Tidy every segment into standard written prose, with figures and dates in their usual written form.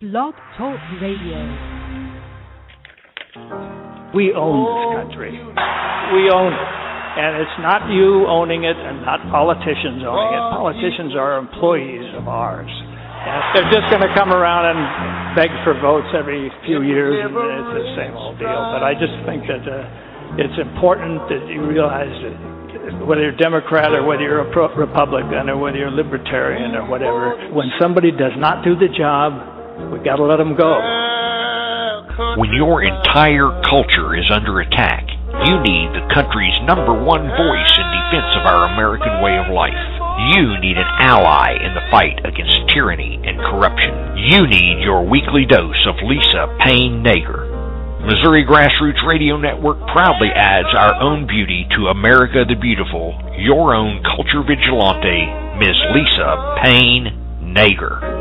Blog Talk Radio. We own this country. We own it. And it's not you owning it and not politicians owning it. Politicians are employees of ours. And they're just going to come around and beg for votes every few years, and it's the same old deal. But I just think that it's important that you realize that whether you're Democrat or whether you're a Republican or whether you're a Libertarian or whatever, when somebody does not do the job, we got to let them go. When your entire culture is under attack, you need the country's #1 voice in defense of our American way of life. You need an ally in the fight against tyranny and corruption. You need your weekly dose of Lisa Payne Nager. Missouri Grassroots Radio Network proudly adds our own beauty to America the Beautiful, your own culture vigilante, Ms. Lisa Payne Nager.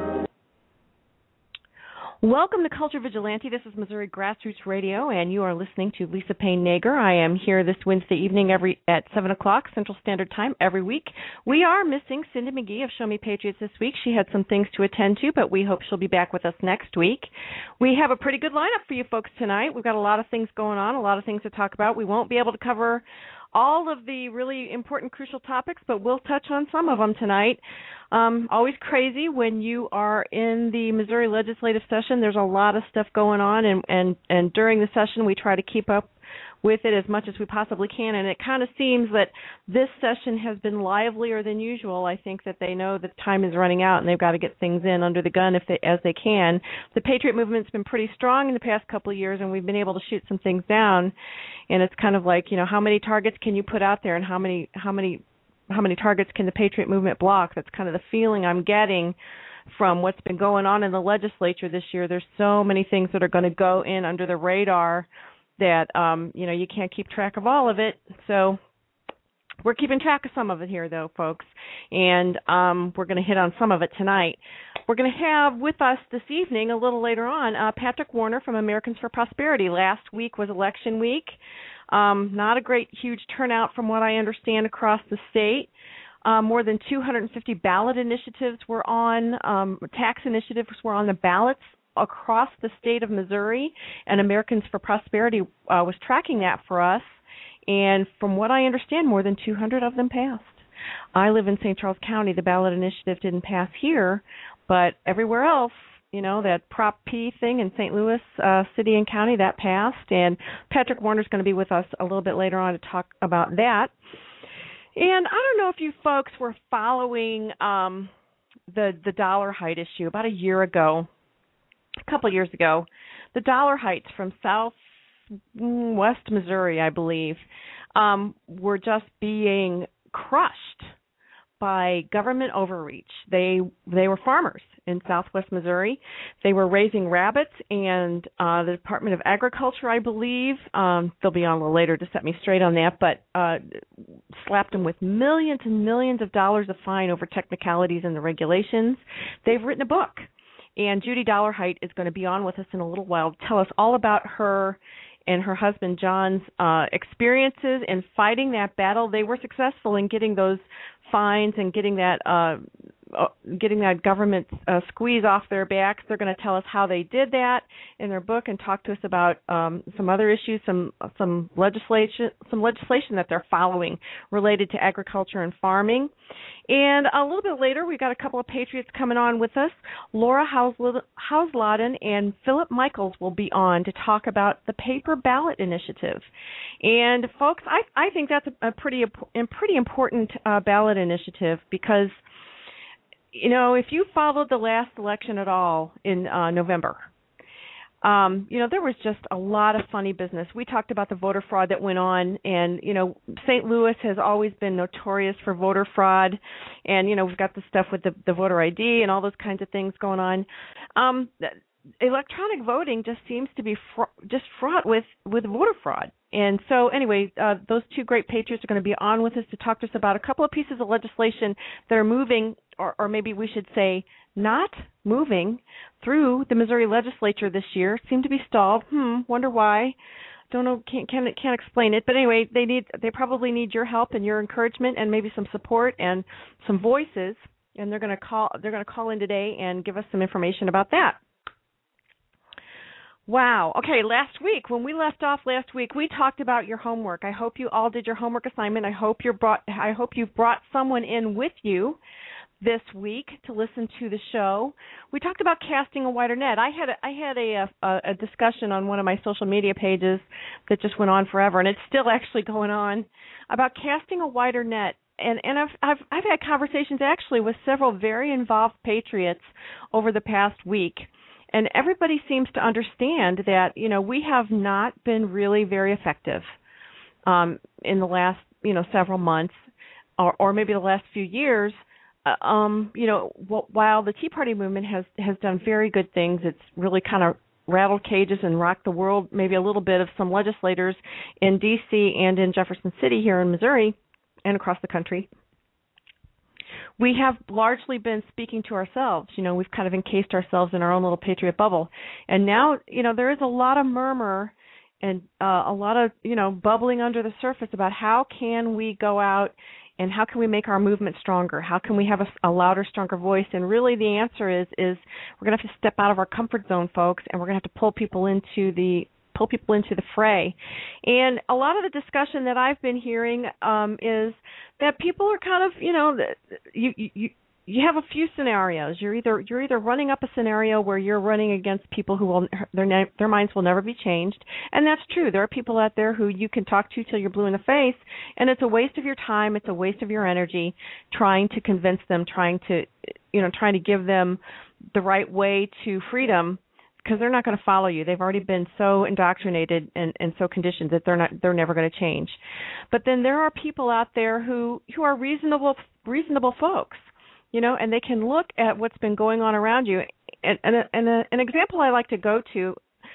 Welcome to Culture Vigilante. This is Missouri Grassroots Radio, and you are listening to Lisa Payne Nager. I am here this Wednesday evening at 7 o'clock Central Standard Time every week. We are missing Cindy McGee of Show Me Patriots this week. She had some things to attend to, but we hope she'll be back with us next week. We have a pretty good lineup for you folks tonight. We've got a lot of things going on, a lot of things to talk about. We won't be able to cover all of the really important, crucial topics, but we'll touch on some of them tonight. Always crazy when you are in the Missouri legislative session. There's a lot of stuff going on, and during the session we try to keep up with it as much as we possibly can, and it kind of seems that this session has been livelier than usual. I think that they know that time is running out and they've got to get things in under the gun as they can. The Patriot movement's been pretty strong in the past couple of years, and we've been able to shoot some things down, and it's kind of like, how many targets can you put out there, and how many targets can the Patriot movement block? That's kind of the feeling I'm getting from what's been going on in the legislature this year. There's so many things that are going to go in under the radar that, you can't keep track of all of it. So we're keeping track of some of it here, though, folks, and we're going to hit on some of it tonight. We're going to have with us this evening, a little later on, Patrick Warner from Americans for Prosperity. Last week was election week. Not a great, huge turnout from what I understand across the state. More than 250 ballot initiatives were on, tax initiatives were on the ballots across the state of Missouri, and Americans for Prosperity was tracking that for us. And from what I understand, more than 200 of them passed. I live in St. Charles County. The ballot initiative didn't pass here, but everywhere else, that Prop P thing in St. Louis City and County, that passed. And Patrick Warner's going to be with us a little bit later on to talk about that. And I don't know if you folks were following the dollar height issue about a couple years ago. The dollar heights from southwest Missouri, I believe, were just being crushed by government overreach. They were farmers in southwest Missouri. They were raising rabbits, and the Department of Agriculture, I believe, they'll be on a little later to set me straight on that, but slapped them with millions and millions of dollars of fine over technicalities in the regulations. They've written a book, and Judy Dollarheight is going to be on with us in a little while to tell us all about her and her husband John's experiences in fighting that battle. They were successful in getting those fines and getting that government squeeze off their backs. They're going to tell us how they did that in their book and talk to us about some other issues, some legislation that they're following related to agriculture and farming. And a little bit later, we've got a couple of Patriots coming on with us. Laura Hausladen and Philip Michaels will be on to talk about the paper ballot initiative. And folks, I think that's a pretty important ballot initiative because, if you followed the last election at all in November, there was just a lot of funny business. We talked about the voter fraud that went on, and, St. Louis has always been notorious for voter fraud, and, we've got the stuff with the voter ID and all those kinds of things going on. Electronic voting just seems to be fraught with voter fraud. And so anyway, those two great patriots are going to be on with us to talk to us about a couple of pieces of legislation that are moving, or maybe we should say not moving, through the Missouri legislature this year. Seem to be stalled. Wonder why. Don't know, can't explain it. But anyway, they probably need your help and your encouragement and maybe some support and some voices. And they're going to call in today and give us some information about that. Wow. Okay, last week, when we left off last week, we talked about your homework. I hope you all did your homework assignment. I hope you've brought someone in with you this week to listen to the show. We talked about casting a wider net. I had a discussion on one of my social media pages that just went on forever, and it's still actually going on, about casting a wider net. And I've had conversations actually with several very involved patriots over the past week. And everybody seems to understand that, we have not been really very effective in the last, several months or maybe the last few years. While the Tea Party movement has done very good things, it's really kind of rattled cages and rocked the world, maybe a little bit of some legislators in D.C. and in Jefferson City here in Missouri and across the country. We have largely been speaking to ourselves. We've kind of encased ourselves in our own little patriot bubble. And now, there is a lot of murmur and a lot of, bubbling under the surface about how can we go out and how can we make our movement stronger? How can we have a louder, stronger voice? And really the answer is we're going to have to step out of our comfort zone, folks, and we're going to have to pull people into the fray. And a lot of the discussion that I've been hearing is that people are kind of, you have a few scenarios. You're either running up a scenario where you're running against people who their minds will never be changed, and that's true. There are people out there who you can talk to till you're blue in the face, and it's a waste of your time, it's a waste of your energy trying to convince them, trying to give them the right way to freedom, because they're not going to follow you. They've already been so indoctrinated and so conditioned that they're never going to change. But then there are people out there who are reasonable folks, and they can look at what's been going on around you. And an example I like to go to,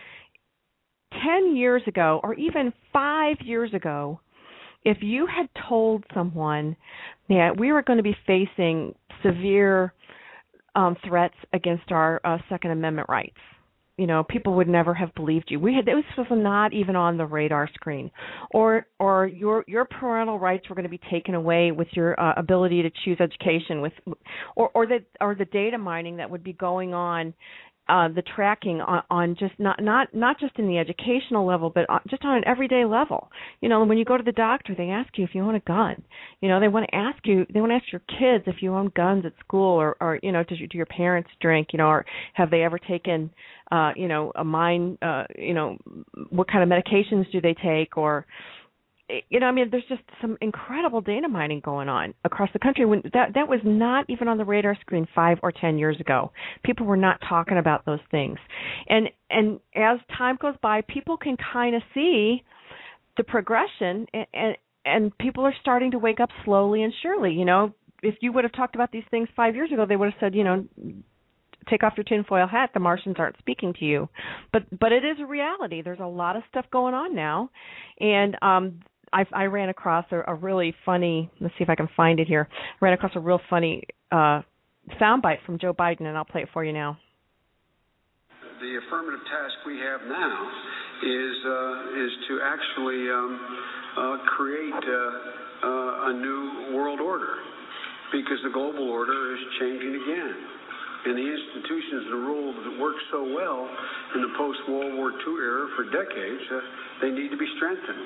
10 years ago or even 5 years ago, if you had told someone that we were going to be facing severe threats against our Second Amendment rights, people would never have believed you. This was not even on the radar screen, or your parental rights were going to be taken away with your ability to choose education, or the data mining that would be going on, the tracking on just not just in the educational level, but just on an everyday level. When you go to the doctor, they ask you if you own a gun. They want to ask your kids if you own guns at school, or do your parents drink? Or have they ever taken a mind? What kind of medications do they take? Or there's just some incredible data mining going on across the country. When that was not even on the radar screen 5 or 10 years ago. People were not talking about those things. And as time goes by, people can kind of see the progression, and people are starting to wake up slowly and surely. If you would have talked about these things 5 years ago, they would have said, take off your tinfoil hat, the Martians aren't speaking to you. But it is a reality. There's a lot of stuff going on now. And I ran across a really funny, let's see if I can find it here, ran across a real funny soundbite from Joe Biden, and I'll play it for you now. The affirmative task we have now is to actually create a new world order, because the global order is changing again. And the institutions and rules that worked so well in the post-World War II era for decades, they need to be strengthened.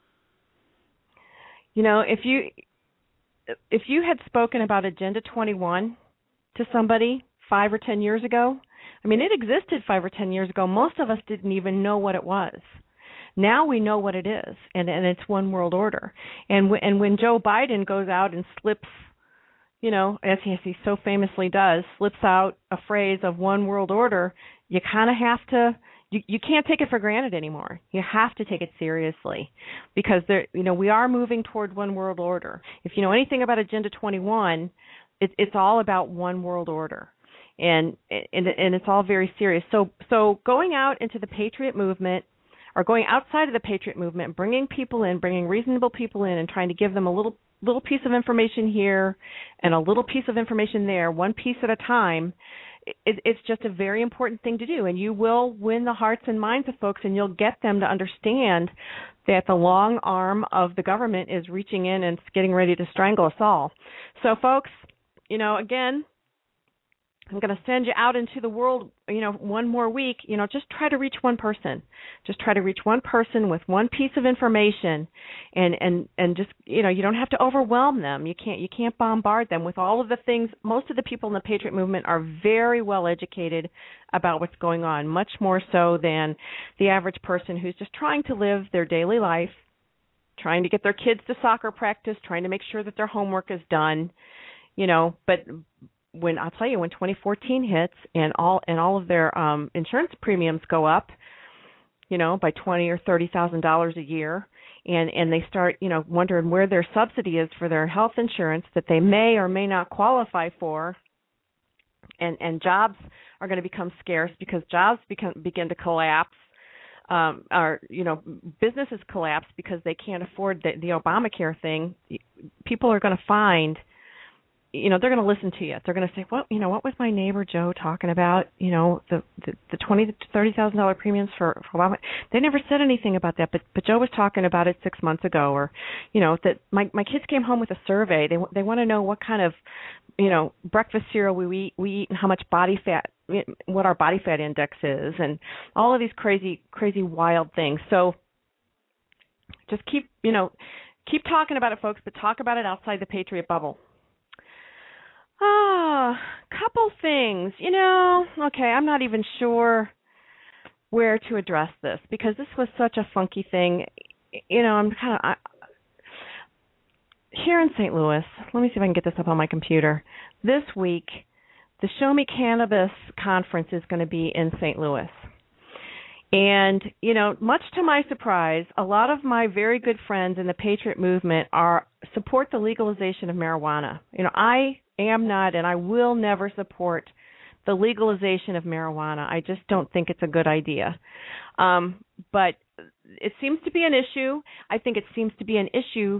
If you had spoken about Agenda 21 to somebody 5 or 10 years ago, it existed 5 or 10 years ago. Most of us didn't even know what it was. Now we know what it is, and it's one world order. And when Joe Biden goes out and slips, as he so famously does, slips out a phrase of one world order, you kind of have to. You can't take it for granted anymore. You have to take it seriously, because we are moving toward one world order. If you know anything about Agenda 21, it's all about one world order, and it's all very serious. So going out into the Patriot movement, or going outside of the Patriot movement, bringing people in, bringing reasonable people in, and trying to give them a little piece of information here and a little piece of information there, one piece at a time. It's just a very important thing to do, and you will win the hearts and minds of folks, and you'll get them to understand that the long arm of the government is reaching in and getting ready to strangle us all. So, folks, again, I'm going to send you out into the world, one more week. Just try to reach one person. Just try to reach one person with one piece of information, and just, you don't have to overwhelm them. You can't bombard them with all of the things. Most of the people in the Patriot movement are very well educated about what's going on, much more so than the average person who's just trying to live their daily life, trying to get their kids to soccer practice, trying to make sure that their homework is done, but when 2014 hits and all of their insurance premiums go up, by $20,000 or $30,000 a year, and they start, wondering where their subsidy is for their health insurance that they may or may not qualify for, and jobs are going to become scarce because jobs begin to collapse, or businesses collapse because they can't afford the Obamacare thing. People are going to find, they're going to listen to you. They're going to say, what was my neighbor Joe talking about? The $20,000 to $30,000 premiums for Obama. They never said anything about that, but Joe was talking about it 6 months ago, or that my kids came home with a survey. They want to know what kind of breakfast cereal we eat and how much body fat, what our body fat index is, and all of these crazy wild things. So just keep talking about it, folks, but talk about it outside the Patriot bubble. Couple things. Okay, I'm not even sure where to address this because this was such a funky thing. I'm here in St. Louis. Let me see if I can get this up on my computer. This week, the Show Me Cannabis Conference is going to be in St. Louis. And, much to my surprise, a lot of my very good friends in the Patriot movement support the legalization of marijuana. I am not, and I will never support the legalization of marijuana. I just don't think it's a good idea. But it seems to be an issue. I think it seems to be an issue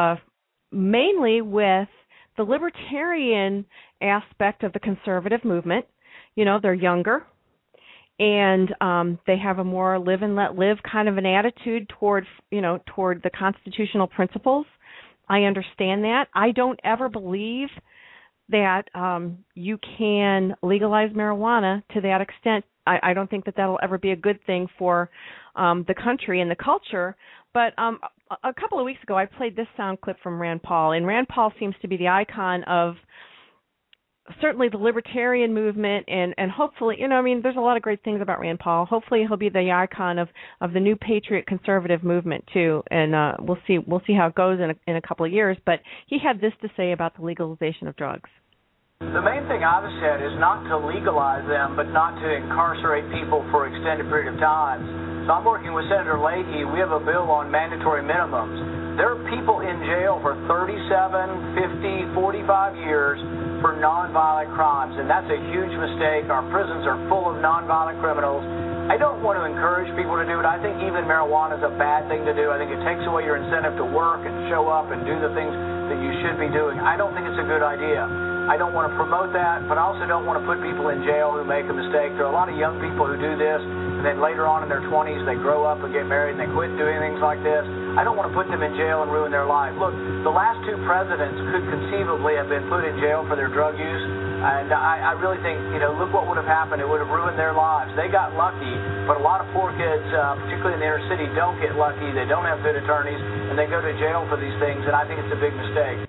mainly with the libertarian aspect of the conservative movement. They're younger, and they have a more live and let live kind of an attitude toward the constitutional principles. I understand that. I don't ever believe that you can legalize marijuana to that extent. I don't think that that'll ever be a good thing for the country and the culture. But a couple of weeks ago, I played this sound clip from Rand Paul, and Rand Paul seems to be the icon of certainly the libertarian movement, and hopefully, there's a lot of great things about Rand Paul. Hopefully, he'll be the icon of the new patriot conservative movement too, and we'll see how it goes in a couple of years. But he had this to say about the legalization of drugs. The main thing I've said is not to legalize them, but not to incarcerate people for extended period of time. So I'm working with Senator Leahy. We have a bill on mandatory minimums. There are people in jail for 37, 50, 45 years for nonviolent crimes, and that's a huge mistake. Our prisons are full of nonviolent criminals. I don't want to encourage people to do it. I think even marijuana is a bad thing to do. I think it takes away your incentive to work and show up and do the things that you should be doing. I don't think it's a good idea. I don't want to promote that, but I also don't want to put people in jail who make a mistake. There are a lot of young people who do this, and then later on in their 20s, they grow up and get married, and they quit doing things like this. I don't want to put them in jail and ruin their life. Look, the last two presidents could conceivably have been put in jail for their drug use, and I really think, look what would have happened. It would have ruined their lives. They got lucky, but a lot of poor kids, particularly in the inner city, don't get lucky. They don't have good attorneys, and they go to jail for these things, and I think it's a big mistake.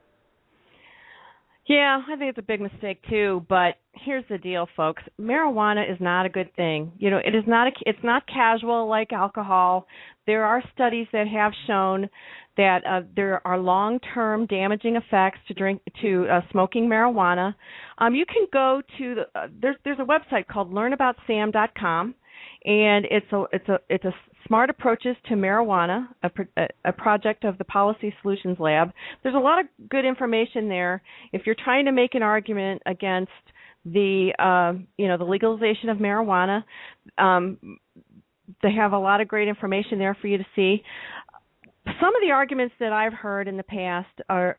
Yeah, I think it's a big mistake too, but here's the deal, folks. Marijuana is not a good thing. It's not casual like alcohol. There are studies that have shown that there are long-term damaging effects to smoking marijuana. You can go to there's a website called learnaboutsam.com, and it's a Smart Approaches to Marijuana, a project of the Policy Solutions Lab. There's a lot of good information there if you're trying to make an argument against the legalization of marijuana. They have a lot of great information there for you to see. Some of the arguments that I've heard in the past are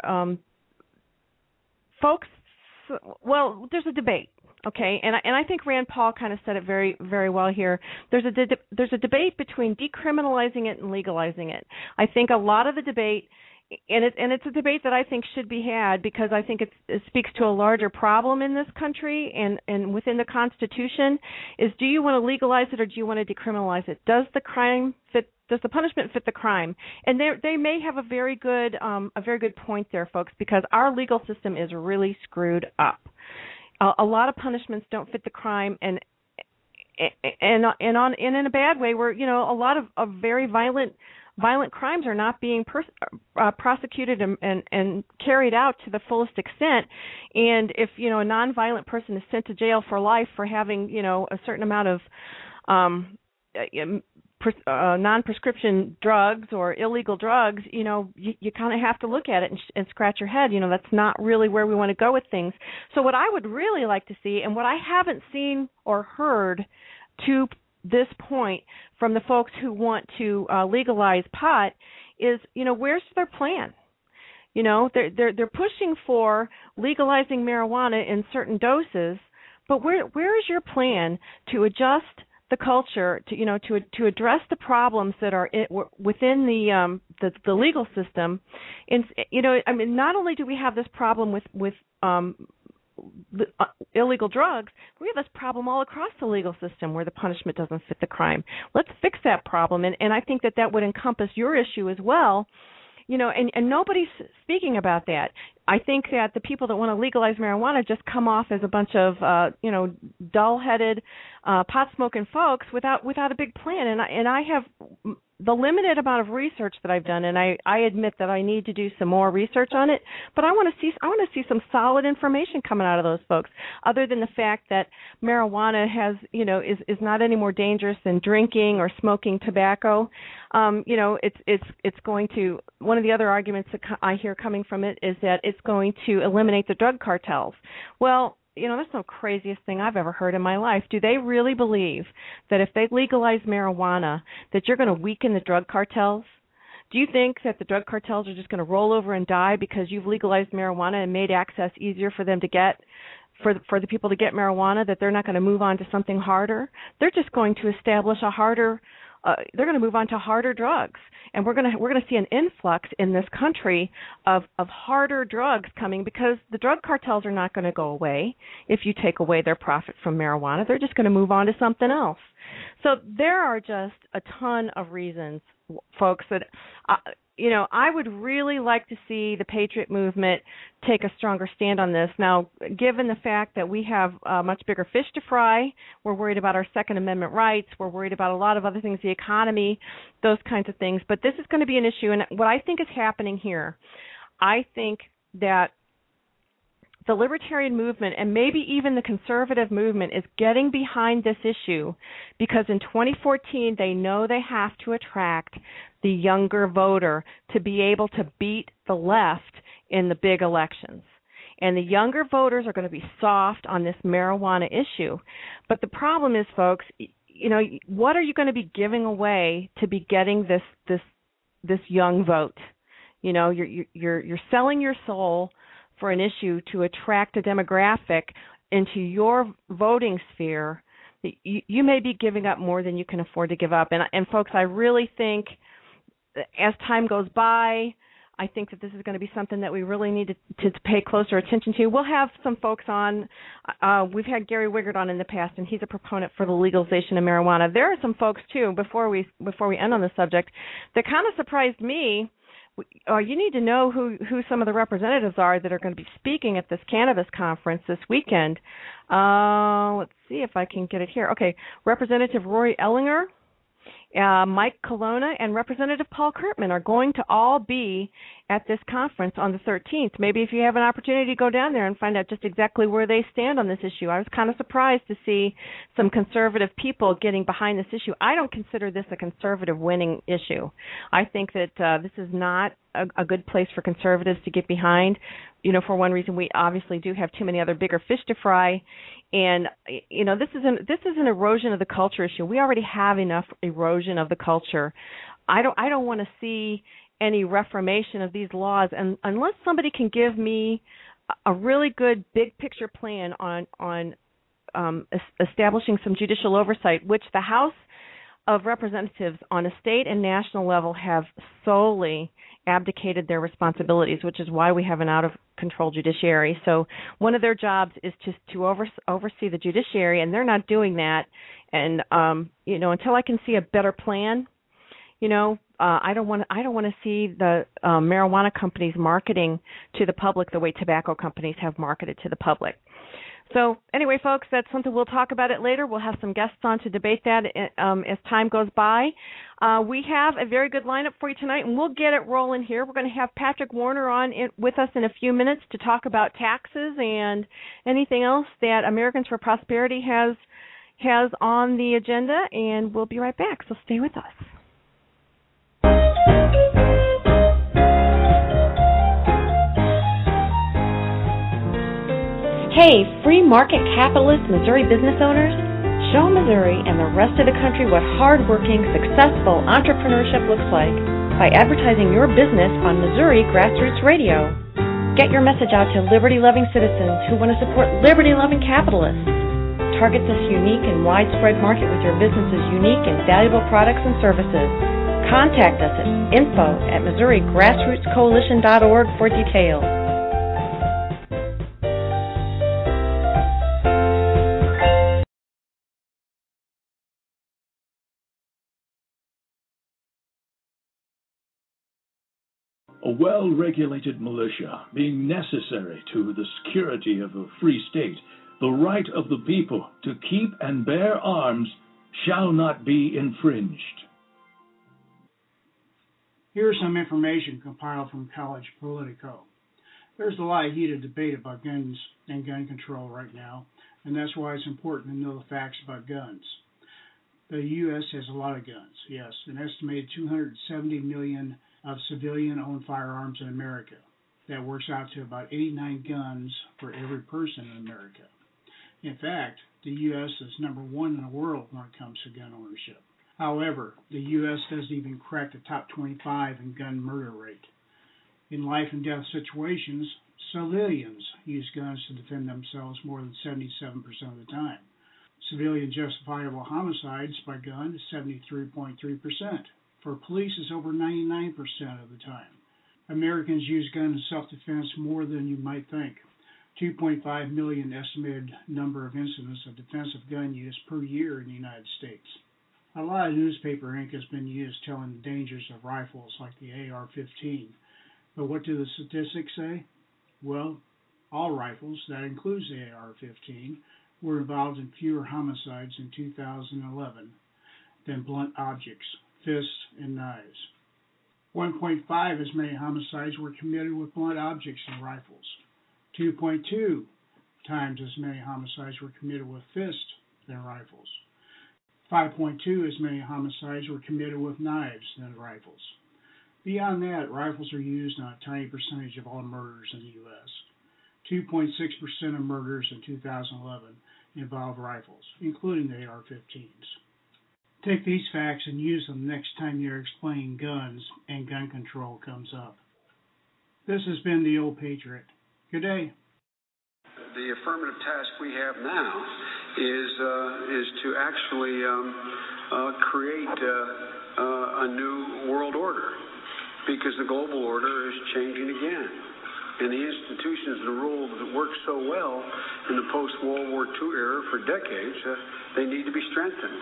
folks. Well, there's a debate. Okay, and I think Rand Paul kind of said it very, very well here. There's a debate between decriminalizing it and legalizing it. I think a lot of the debate it's a debate that I think should be had, because I think it speaks to a larger problem in this country and within the Constitution. Is, do you want to legalize it or do you want to decriminalize it? Does the punishment fit the crime? And they may have a very good point there, folks, because our legal system is really screwed up. A lot of punishments don't fit the crime, and in a bad way, where a lot of very violent crimes are not being prosecuted and carried out to the fullest extent. And if a nonviolent person is sent to jail for life for having a certain amount of non-prescription drugs or illegal drugs, you kind of have to look at it and scratch your head. That's not really where we want to go with things. So what I would really like to see, and what I haven't seen or heard to this point from the folks who want to legalize pot, is where's their plan? They're pushing for legalizing marijuana in certain doses, but where is your plan to adjust the culture to address the problems that are within the legal system? And not only do we have this problem with illegal drugs, we have this problem all across the legal system where the punishment doesn't fit the crime. Let's fix that problem, and I think that would encompass your issue as well. And nobody's speaking about that. I think that the people that want to legalize marijuana just come off as a bunch of dull-headed, pot-smoking folks without a big plan. And I have the limited amount of research that I've done, and I admit that I need to do some more research on it. But I want to see some solid information coming out of those folks, other than the fact that marijuana has is not any more dangerous than drinking or smoking tobacco. It's going to, one of the other arguments that I hear coming from it is that it's going to eliminate the drug cartels. Well, that's the craziest thing I've ever heard in my life. Do they really believe that if they legalize marijuana, that you're going to weaken the drug cartels? Do you think that the drug cartels are just going to roll over and die because you've legalized marijuana and made access easier for them to get, for the people to get marijuana, that they're not going to move on to something harder? They're just going to establish a harder they're going to move on to harder drugs, and we're going to see an influx in this country of harder drugs coming, because the drug cartels are not going to go away if you take away their profit from marijuana. They're just going to move on to something else. So there are just a ton of reasons, folks, that I would really like to see the Patriot movement take a stronger stand on this. Now, given the fact that we have much bigger fish to fry, we're worried about our Second Amendment rights, we're worried about a lot of other things, the economy, those kinds of things. But this is going to be an issue, and what I think is happening here, I think that the libertarian movement and maybe even the conservative movement is getting behind this issue because in 2014 they know they have to attract the younger voter to be able to beat the left in the big elections. And the younger voters are going to be soft on this marijuana issue. But the problem is, folks, what are you going to be giving away to be getting this young vote? You're selling your soul for an issue to attract a demographic into your voting sphere. You may be giving up more than you can afford to give up. And folks, I really think as time goes by, I think that this is going to be something that we really need to pay closer attention to. We'll have some folks on. We've had Gary Wiggert on in the past, and he's a proponent for the legalization of marijuana. There are some folks, too, before we end on the subject, that kind of surprised me. You need to know who some of the representatives are that are going to be speaking at this cannabis conference this weekend. Let's see if I can get it here. Okay, Representative Rory Ellinger, Mike Colonna, and Representative Paul Kurtman are going to all be at this conference on the 13th. Maybe if you have an opportunity to go down there and find out just exactly where they stand on this issue. I was kind of surprised to see some conservative people getting behind this issue. I don't consider this a conservative winning issue. I think that this is not a good place for conservatives to get behind. For one reason, we obviously do have too many other bigger fish to fry. And, this is an erosion of the culture issue. We already have enough erosion of the culture. I don't want to see any reformation of these laws, and unless somebody can give me a really good big picture plan on establishing some judicial oversight, which the House of representatives on a state and national level have solely abdicated their responsibilities, which is why we have an out-of-control judiciary. So one of their jobs is just to oversee the judiciary, and they're not doing that. And until I can see a better plan, I don't want to see the marijuana companies marketing to the public the way tobacco companies have marketed to the public. So anyway, folks, that's something we'll talk about it later. We'll have some guests on to debate that as time goes by. We have a very good lineup for you tonight, and we'll get it rolling here. We're going to have Patrick Warner on with us in a few minutes to talk about taxes and anything else that Americans for Prosperity has on the agenda, and we'll be right back, so stay with us. Hey, free market capitalist Missouri business owners, show Missouri and the rest of the country what hardworking, successful entrepreneurship looks like by advertising your business on Missouri Grassroots Radio. Get your message out to liberty-loving citizens who want to support liberty-loving capitalists. Target this unique and widespread market with your business's unique and valuable products and services. Contact us at info@MissouriGrassrootsCoalition.org for details. A well-regulated militia being necessary to the security of a free state, the right of the people to keep and bear arms shall not be infringed. Here's some information compiled from College Politico. There's a lot of heated debate about guns and gun control right now, and that's why it's important to know the facts about guns. The U.S. has a lot of guns, yes, an estimated 270 million of civilian-owned firearms in America. That works out to about 89 guns for every person in America. In fact, the U.S. is number one in the world when it comes to gun ownership. However, the U.S. doesn't even crack the top 25 in gun murder rate. In life and death situations, civilians use guns to defend themselves more than 77% of the time. Civilian justifiable homicides by gun is 73.3%. For police, it's over 99% of the time. Americans use guns in self-defense more than you might think. 2.5 million estimated number of incidents of defensive gun use per year in the United States. A lot of newspaper ink has been used telling the dangers of rifles like the AR-15. But what do the statistics say? Well, all rifles, that includes the AR-15, were involved in fewer homicides in 2011 than blunt objects, fists, and knives. 1.5 as many homicides were committed with blunt objects and rifles. 2.2 times as many homicides were committed with fists than rifles. 5.2 as many homicides were committed with knives than rifles. Beyond that, rifles are used on a tiny percentage of all murders in the U.S. 2.6% of murders in 2011 involved rifles, including the AR-15s. Take these facts and use them next time you're explaining guns and gun control comes up. This has been the Old Patriot. Good day. The affirmative task we have now is to actually create a new world order, because the global order is changing again. And the institutions and the rules that worked so well in the post-World War II era for decades, they need to be strengthened.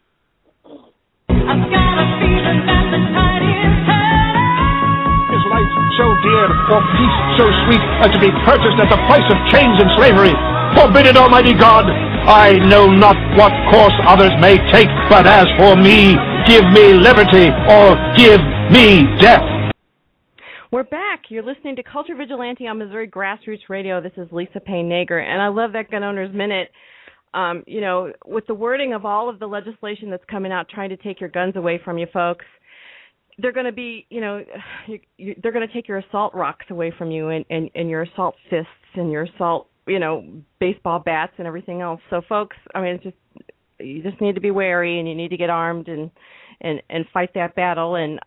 I've got a feeling that the tide is turning. Is life so dear, or peace so sweet, as to be purchased at the price of chains and slavery? Forbid it, Almighty God! I know not what course others may take, but as for me, give me liberty, or give me death. We're back. You're listening to Culture Vigilante on Missouri Grassroots Radio. This is Lisa Payne Nager, and I love that Gun Owners Minute. With the wording of all of the legislation that's coming out trying to take your guns away from you folks, they're going to be, they're going to take your assault rocks away from you and your assault fists and your assault, baseball bats and everything else. So, folks, you just need to be wary, and you need to get armed and fight that battle. And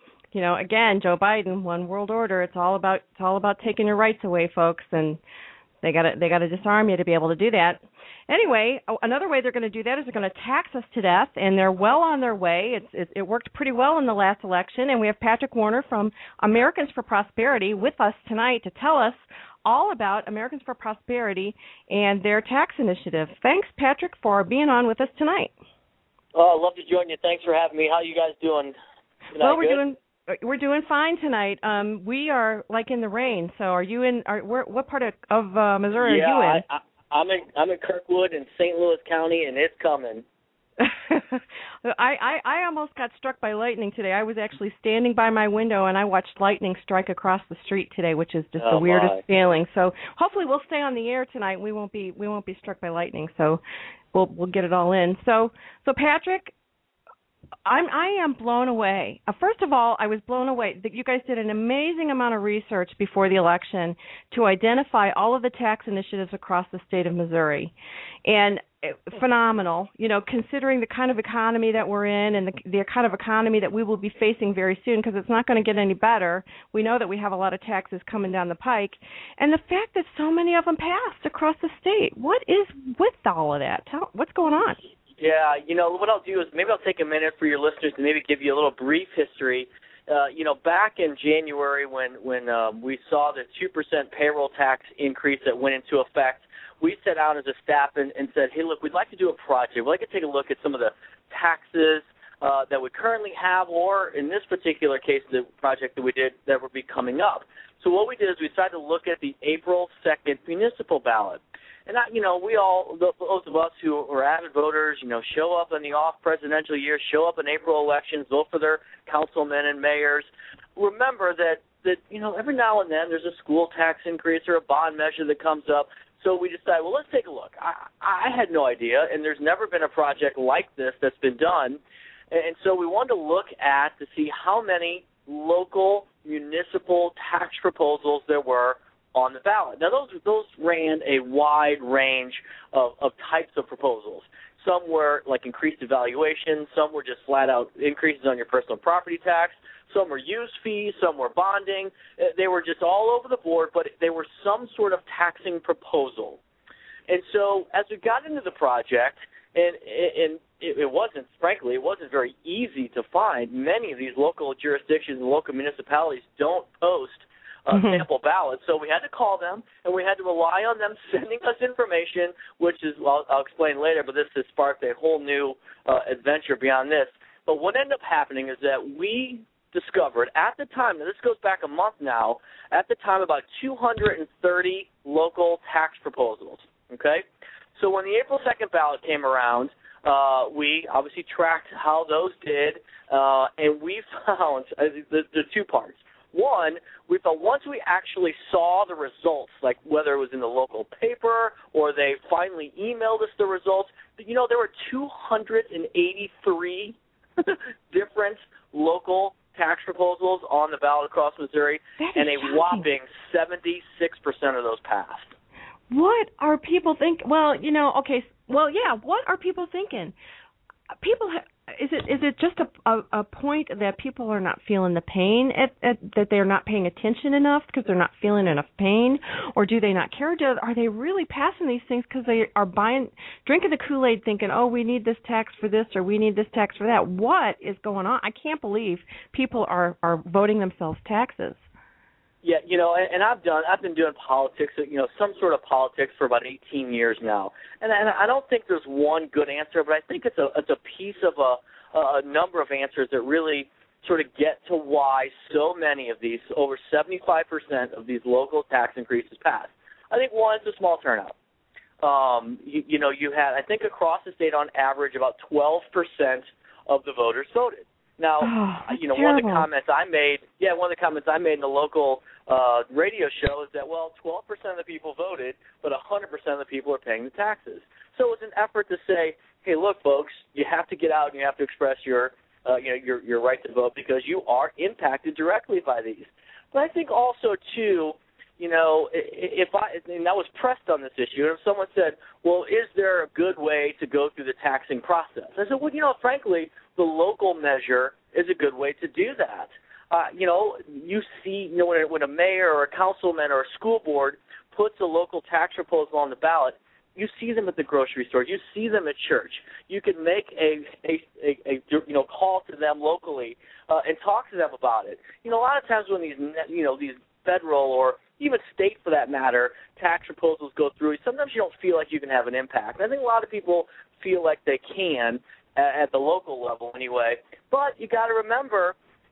again, Joe Biden, one world order. It's all about taking your rights away, folks. And They got to disarm you to be able to do that. Anyway, another way they're going to do that is they're going to tax us to death, and they're well on their way. It worked pretty well in the last election, and we have Patrick Warner from Americans for Prosperity with us tonight to tell us all about Americans for Prosperity and their tax initiative. Thanks, Patrick, for being on with us tonight. Oh, I'd love to join you. Thanks for having me. How are you guys doing tonight? Well, we're doing fine tonight. We are like in the rain. So, are you in? What part of Missouri are you in? I'm in Kirkwood in St. Louis County, and it's coming. I almost got struck by lightning today. I was actually standing by my window, and I watched lightning strike across the street today, which is just the weirdest feeling. So hopefully we'll stay on the air tonight. We won't be struck by lightning. So we'll get it all in. So Patrick, I am blown away. First of all, I was blown away that you guys did an amazing amount of research before the election to identify all of the tax initiatives across the state of Missouri. And phenomenal, considering the kind of economy that we're in and the kind of economy that we will be facing very soon, because it's not going to get any better. We know that we have a lot of taxes coming down the pike. And the fact that so many of them passed across the state. What is with all of that? What's going on? Yeah, what I'll do is maybe I'll take a minute for your listeners to maybe give you a little brief history. Back in January when we saw the 2% payroll tax increase that went into effect, we sat down as a staff and said, hey, look, we'd like to do a project. We'd like to take a look at some of the taxes that we currently have, or in this particular case, the project that we did that would be coming up. So what we did is we decided to look at the April 2nd municipal ballot. And, we all, those of us who are avid voters, show up in the off-presidential year, show up in April elections, vote for their councilmen and mayors. Remember that every now and then there's a school tax increase or a bond measure that comes up. So we decided, well, let's take a look. I had no idea, and there's never been a project like this that's been done. And so we wanted to look to see how many local municipal tax proposals there were on the ballot. Now, those ran a wide range of types of proposals. Some were like increased evaluation. Some were just flat-out increases on your personal property tax. Some were use fees. Some were bonding. They were just all over the board, but they were some sort of taxing proposal. And so as we got into the project, and it wasn't very easy to find. Many of these local jurisdictions and local municipalities don't post sample ballots. So we had to call them, and we had to rely on them sending us information, which is, well, I'll explain later, but this has sparked a whole new adventure beyond this. But what ended up happening is that we discovered at the time, now this goes back a month now, at the time about 230 local tax proposals, okay? So when the April 2nd ballot came around, we obviously tracked how those did, and we found the two parts. One, we thought once we actually saw the results, like whether it was in the local paper or they finally emailed us the results, there were 283 different local tax proposals on the ballot across Missouri, and a whopping 76% of those passed. What are people thinking? Well, what are people thinking? Is it just a point that people are not feeling the pain, that they're not paying attention enough because they're not feeling enough pain, or do they not care? Are they really passing these things because they are drinking the Kool-Aid thinking, oh, we need this tax for this or we need this tax for that? What is going on? I can't believe people are voting themselves taxes. Yeah, and I've been doing politics, some sort of politics for about 18 years now, and I don't think there's one good answer, but I think it's a piece of a number of answers that really sort of get to why so many of these, over 75% of these local tax increases passed. I think one, it's a small turnout. You had, I think across the state on average, about 12% of the voters voted. Now, one of the comments I made in the local radio show is that, 12% of the people voted, but 100% of the people are paying the taxes. So it was an effort to say, hey, look, folks, you have to get out and you have to express your right to vote because you are impacted directly by these. But I think also, too, and I was pressed on this issue, and if someone said, well, is there a good way to go through the taxing process? I said, well, frankly, the local measure is a good way to do that. You see, when a mayor or a councilman or a school board puts a local tax proposal on the ballot, you see them at the grocery store. You see them at church. You can make a call to them locally and talk to them about it. A lot of times when these federal or even state, for that matter, tax proposals go through, sometimes you don't feel like you can have an impact. I think a lot of people feel like they can at the local level anyway. But you got to remember,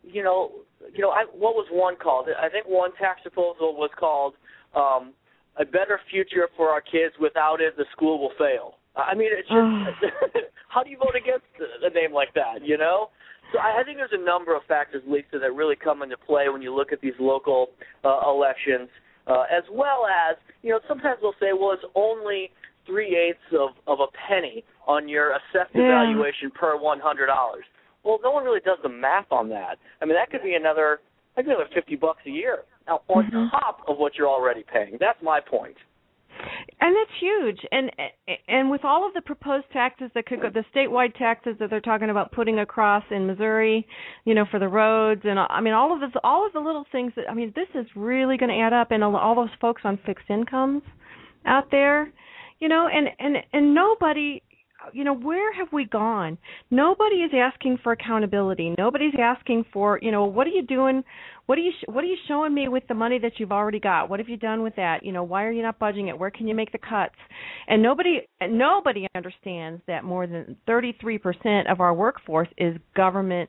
what was one called? I think one tax proposal was called A Better Future for Our Kids. Without it, the school will fail. I mean, it's just, how do you vote against a name like that, So I think there's a number of factors, Lisa, that really come into play when you look at these local elections, as well as, sometimes they'll say, well, it's only 3/8 of a penny on your assessed evaluation per $100. Well, no one really does the math on that. I mean, that could be another $50 a year now on top of what you're already paying. That's my point. And that's huge. And with all of the proposed taxes that could go, the statewide taxes that they're talking about putting across in Missouri, for the roads, and I mean all of the little things that, I mean, this is really going to add up. And all those folks on fixed incomes out there, and nobody, where have we gone? Nobody is asking for accountability. Nobody's asking for, what are you doing? What are you showing me with the money that you've already got? What have you done with that? Why are you not budging it? Where can you make the cuts? And nobody understands that more than 33% of our workforce is government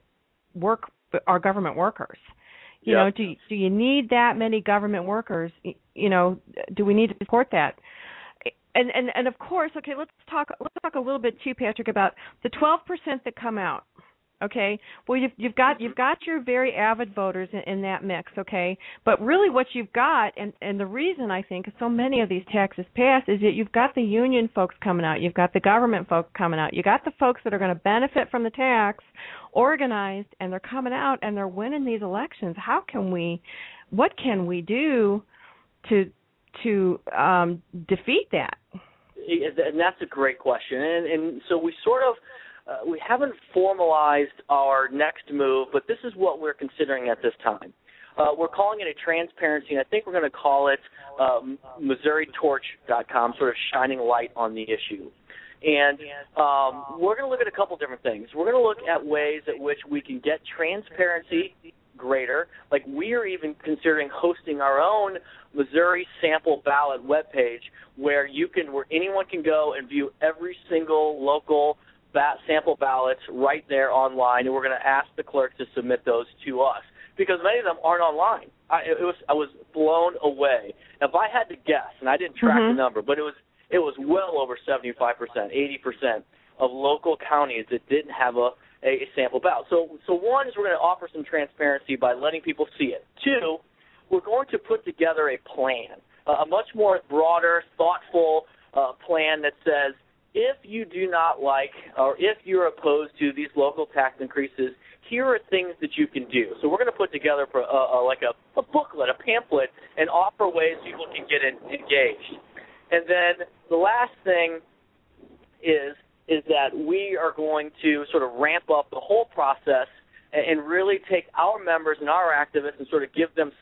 workers. Do you need that many government workers? Do we need to support that? And of course, okay, let's talk a little bit too, Patrick, about the 12% that come out. Okay, well you've got your very avid voters in that mix. Okay, but really what you've got, and the reason I think so many of these taxes pass is that you've got the union folks coming out, you've got the government folks coming out, you got the folks that are going to benefit from the tax, organized, and they're coming out and they're winning these elections. What can we do to defeat that? And that's a great question. And so we sort of we haven't formalized our next move, but this is what we're considering at this time. We're calling it a transparency, and I think we're going to call it MissouriTorch.com, sort of shining light on the issue. And we're going to look at a couple different things. We're going to look at ways at which we can get transparency greater. Like, we are even considering hosting our own Missouri sample ballot webpage where anyone can go and view every single local sample ballots right there online, and we're going to ask the clerk to submit those to us because many of them aren't online. I was blown away. If I had to guess, and I didn't track the number, but it was well over 75%, 80% of local counties that didn't have a sample ballot. So one is we're going to offer some transparency by letting people see it. Two, we're going to put together a plan, a much more broader, thoughtful plan that says, if you do not like or if you're opposed to these local tax increases, here are things that you can do. So we're going to put together a booklet, a pamphlet, and offer ways people can get engaged. And then the last thing is that we are going to sort of ramp up the whole process and really take our members and our activists and sort of give them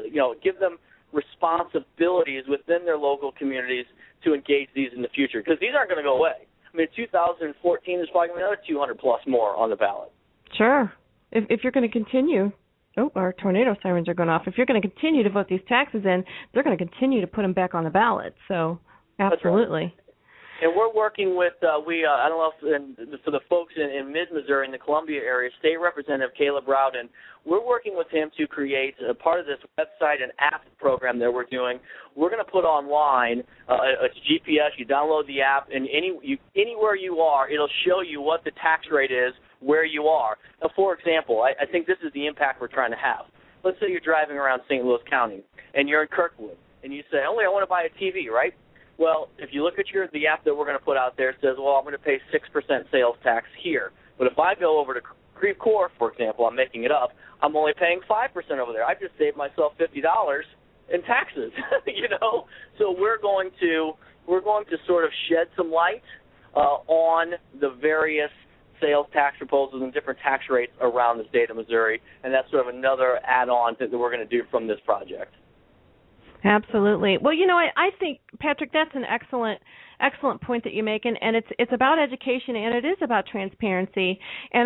responsibilities within their local communities to engage these in the future, because these aren't going to go away. I mean, in 2014, there's probably going to be another 200 plus more on the ballot. Sure. If you're going to continue, our tornado sirens are going off. If you're going to continue to vote these taxes in, they're going to continue to put them back on the ballot. So, absolutely. And we're working with, I don't know if, for the folks in mid-Missouri, in the Columbia area, State Representative Caleb Rowden, we're working with him to create a part of this website and app program that we're doing. We're going to put online a GPS. You download the app, and anywhere you are, it'll show you what the tax rate is where you are. Now, for example, I think this is the impact we're trying to have. Let's say you're driving around St. Louis County, and you're in Kirkwood, and you say, I want to buy a TV, right? Well, if you look at the app that we're going to put out there, it says, well, I'm going to pay 6% sales tax here. But if I go over to Creve Coeur, for example, I'm making it up, I'm only paying 5% over there. I just saved myself $50 in taxes, So we're going to sort of shed some light on the various sales tax proposals and different tax rates around the state of Missouri, and that's sort of another add-on that we're going to do from this project. Absolutely. Well, I think, Patrick, that's an excellent point that you make, and it's about education and it is about transparency. And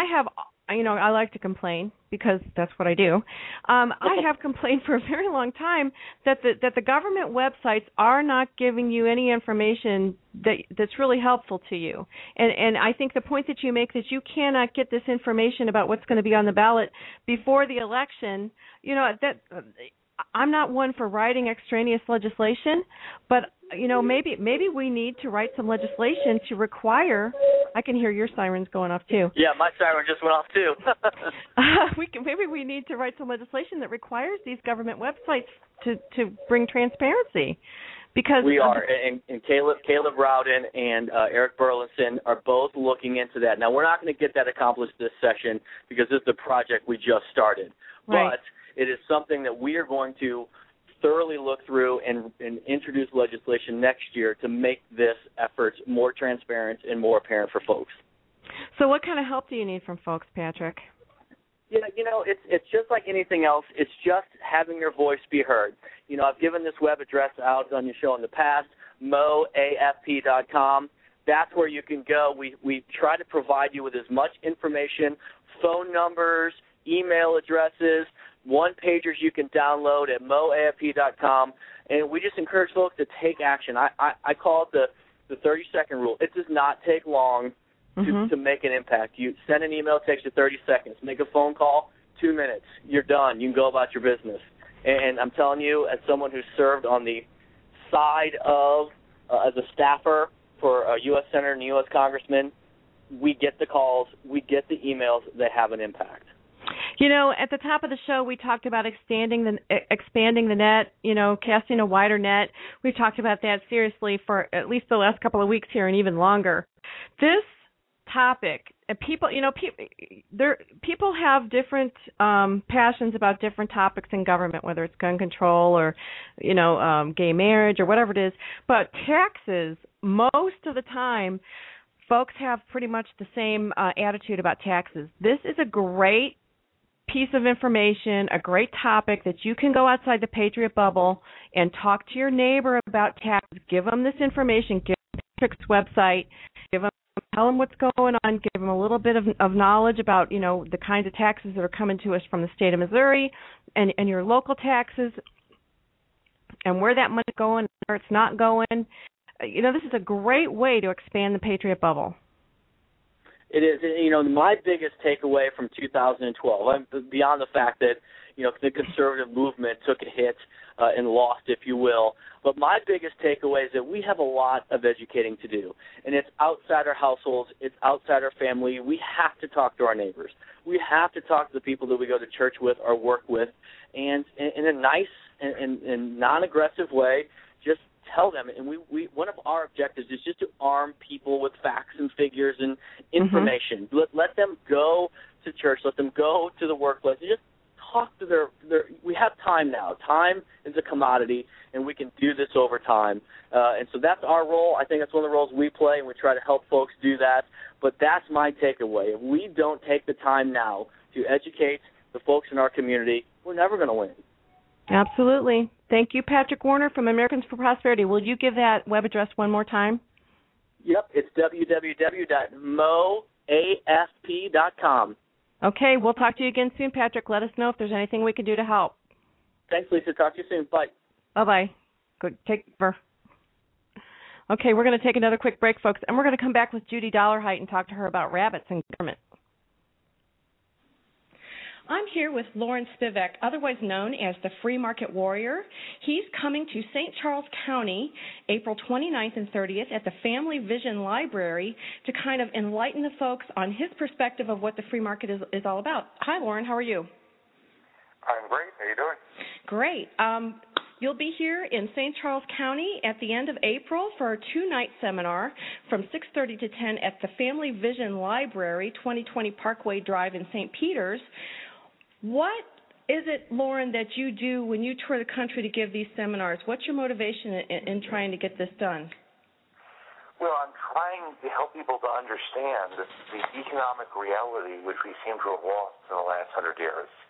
I like to complain because that's what I do. I have complained for a very long time that the government websites are not giving you any information that's really helpful to you. And I think the point that you make, that you cannot get this information about what's going to be on the ballot before the election, I'm not one for writing extraneous legislation, but maybe we need to write some legislation to require. I can hear your sirens going off too. Yeah, my siren just went off too. Maybe we need to write some legislation that requires these government websites to bring transparency. Because we are, and Caleb Rowden and Eric Burleson are both looking into that. Now, we're not going to get that accomplished this session because this is the project we just started. Right. But it is something that we are going to thoroughly look through and introduce legislation next year to make this effort more transparent and more apparent for folks. So what kind of help do you need from folks, Patrick? Yeah, it's just like anything else. It's just having your voice be heard. I've given this web address out on your show in the past, moafp.com. That's where you can go. We try to provide you with as much information, phone numbers, email addresses, one-pagers you can download at moafp.com, and we just encourage folks to take action. I call it the 30-second rule. It does not take long to make an impact. You send an email, it takes you 30 seconds. Make a phone call, 2 minutes. You're done. You can go about your business. And I'm telling you, as someone who's served on the side of, as a staffer for a U.S. Senator and a U.S. Congressman, we get the calls, we get the emails, they have an impact. At the top of the show, we talked about expanding the net, casting a wider net. We've talked about that seriously for at least the last couple of weeks here and even longer. This topic, people have different passions about different topics in government, whether it's gun control or, gay marriage or whatever it is. But taxes, most of the time, folks have pretty much the same attitude about taxes. This is a great piece of information, a great topic that you can go outside the Patriot bubble and talk to your neighbor about taxes. Give them this information. Give them Patrick's website. Tell them what's going on. Give them a little bit of knowledge about, the kinds of taxes that are coming to us from the state of Missouri and your local taxes and where that money's going and where it's not going. This is a great way to expand the Patriot bubble. It is. My biggest takeaway from 2012, beyond the fact that, the conservative movement took a hit and lost, if you will, but my biggest takeaway is that we have a lot of educating to do, and it's outside our households, it's outside our family. We have to talk to our neighbors. We have to talk to the people that we go to church with or work with, and in a nice and non-aggressive way, just tell them. And we one of our objectives is just to arm people with facts and figures and information. Let them go to church. Let them go to the workplace. And just talk to their. We have time now. Time is a commodity, and we can do this over time. And so that's our role. I think that's one of the roles we play, and we try to help folks do that. But that's my takeaway. If we don't take the time now to educate the folks in our community, we're never going to win. Absolutely. Thank you, Patrick Warner from Americans for Prosperity. Will you give that web address one more time? Yep, it's www.moafp.com. Okay, we'll talk to you again soon, Patrick. Let us know if there's anything we can do to help. Thanks, Lisa. Talk to you soon. Bye. Bye-bye. Good. Take care. Okay, we're going to take another quick break, folks, and we're going to come back with Judy Dollarhite and talk to her about rabbits and government. I'm here with Lauren Spivak, otherwise known as the Free Market Warrior. He's coming to St. Charles County April 29th and 30th at the Family Vision Library to kind of enlighten the folks on his perspective of what the free market is all about. Hi, Lauren. How are you? I'm great. How are you doing? Great. You'll be here in St. Charles County at the end of April for a 2-night seminar from 6:30 to 10 at the Family Vision Library, 2020 Parkway Drive in St. Peters. What is it, Lauren, that you do when you tour the country to give these seminars? What's your motivation in trying to get this done? Well, I'm trying to help people to understand the economic reality which we seem to have lost in the last 100 years.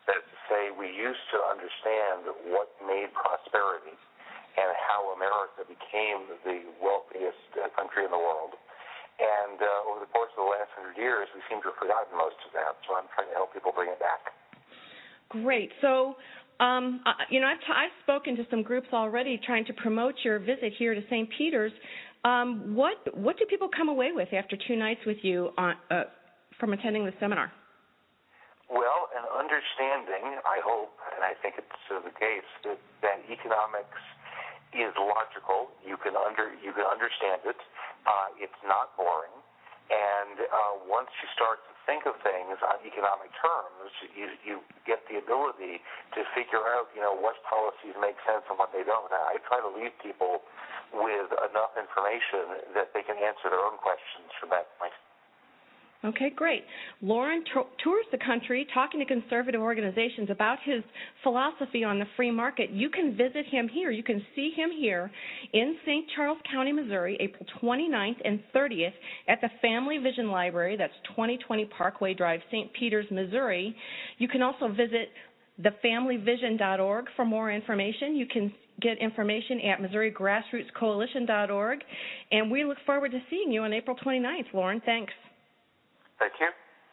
That is to say, we used to understand what made prosperity and how America became the wealthiest country in the world. And over the course of the last 100 years, we seem to have forgotten most of that. So I'm trying to help people bring it back. Great. So, I've spoken to some groups already trying to promote your visit here to St. Peter's. What do people come away with after 2 nights with you from attending the seminar? Well, an understanding, I hope, and I think it's the case, that economics is logical. You can understand it. It's not boring. And once you start to think of things on economic terms, you get the ability to figure out, what policies make sense and what they don't. I try to leave people with enough information that they can answer their own questions from that point. Okay, great. Loren tours the country talking to conservative organizations about his philosophy on the free market. You can visit him here. You can see him here in St. Charles County, Missouri, April 29th and 30th at the Family Vision Library. That's 2020 Parkway Drive, St. Peters, Missouri. You can also visit thefamilyvision.org for more information. You can get information at MissouriGrassrootsCoalition.org. And we look forward to seeing you on April 29th. Loren, thanks. Thank you.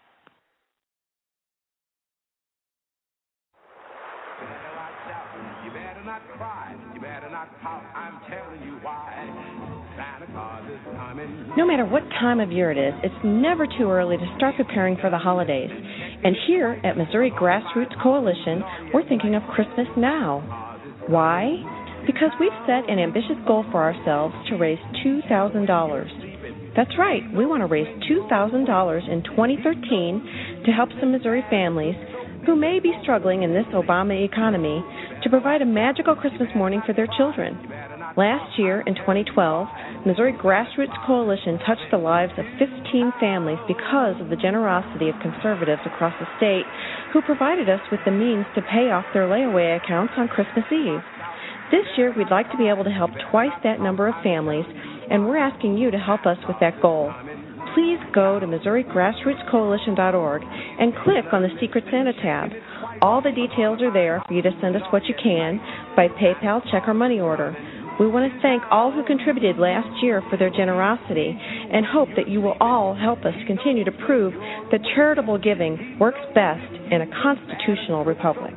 You better not cry, you better not pout, I'm telling you why. Santa Claus is coming. No matter what time of year it is, it's never too early to start preparing for the holidays. And here at Missouri Grassroots Coalition, we're thinking of Christmas now. Why? Because we've set an ambitious goal for ourselves to raise $2,000. That's right. We want to raise $2,000 in 2013 to help some Missouri families who may be struggling in this Obama economy to provide a magical Christmas morning for their children. Last year, in 2012, Missouri Grassroots Coalition touched the lives of 15 families because of the generosity of conservatives across the state who provided us with the means to pay off their layaway accounts on Christmas Eve. This year, we'd like to be able to help twice that number of families, and we're asking you to help us with that goal. Please go to MissouriGrassrootsCoalition.org and click on the Secret Santa tab. All the details are there for you to send us what you can by PayPal, check, or money order. We want to thank all who contributed last year for their generosity and hope that you will all help us continue to prove that charitable giving works best in a constitutional republic.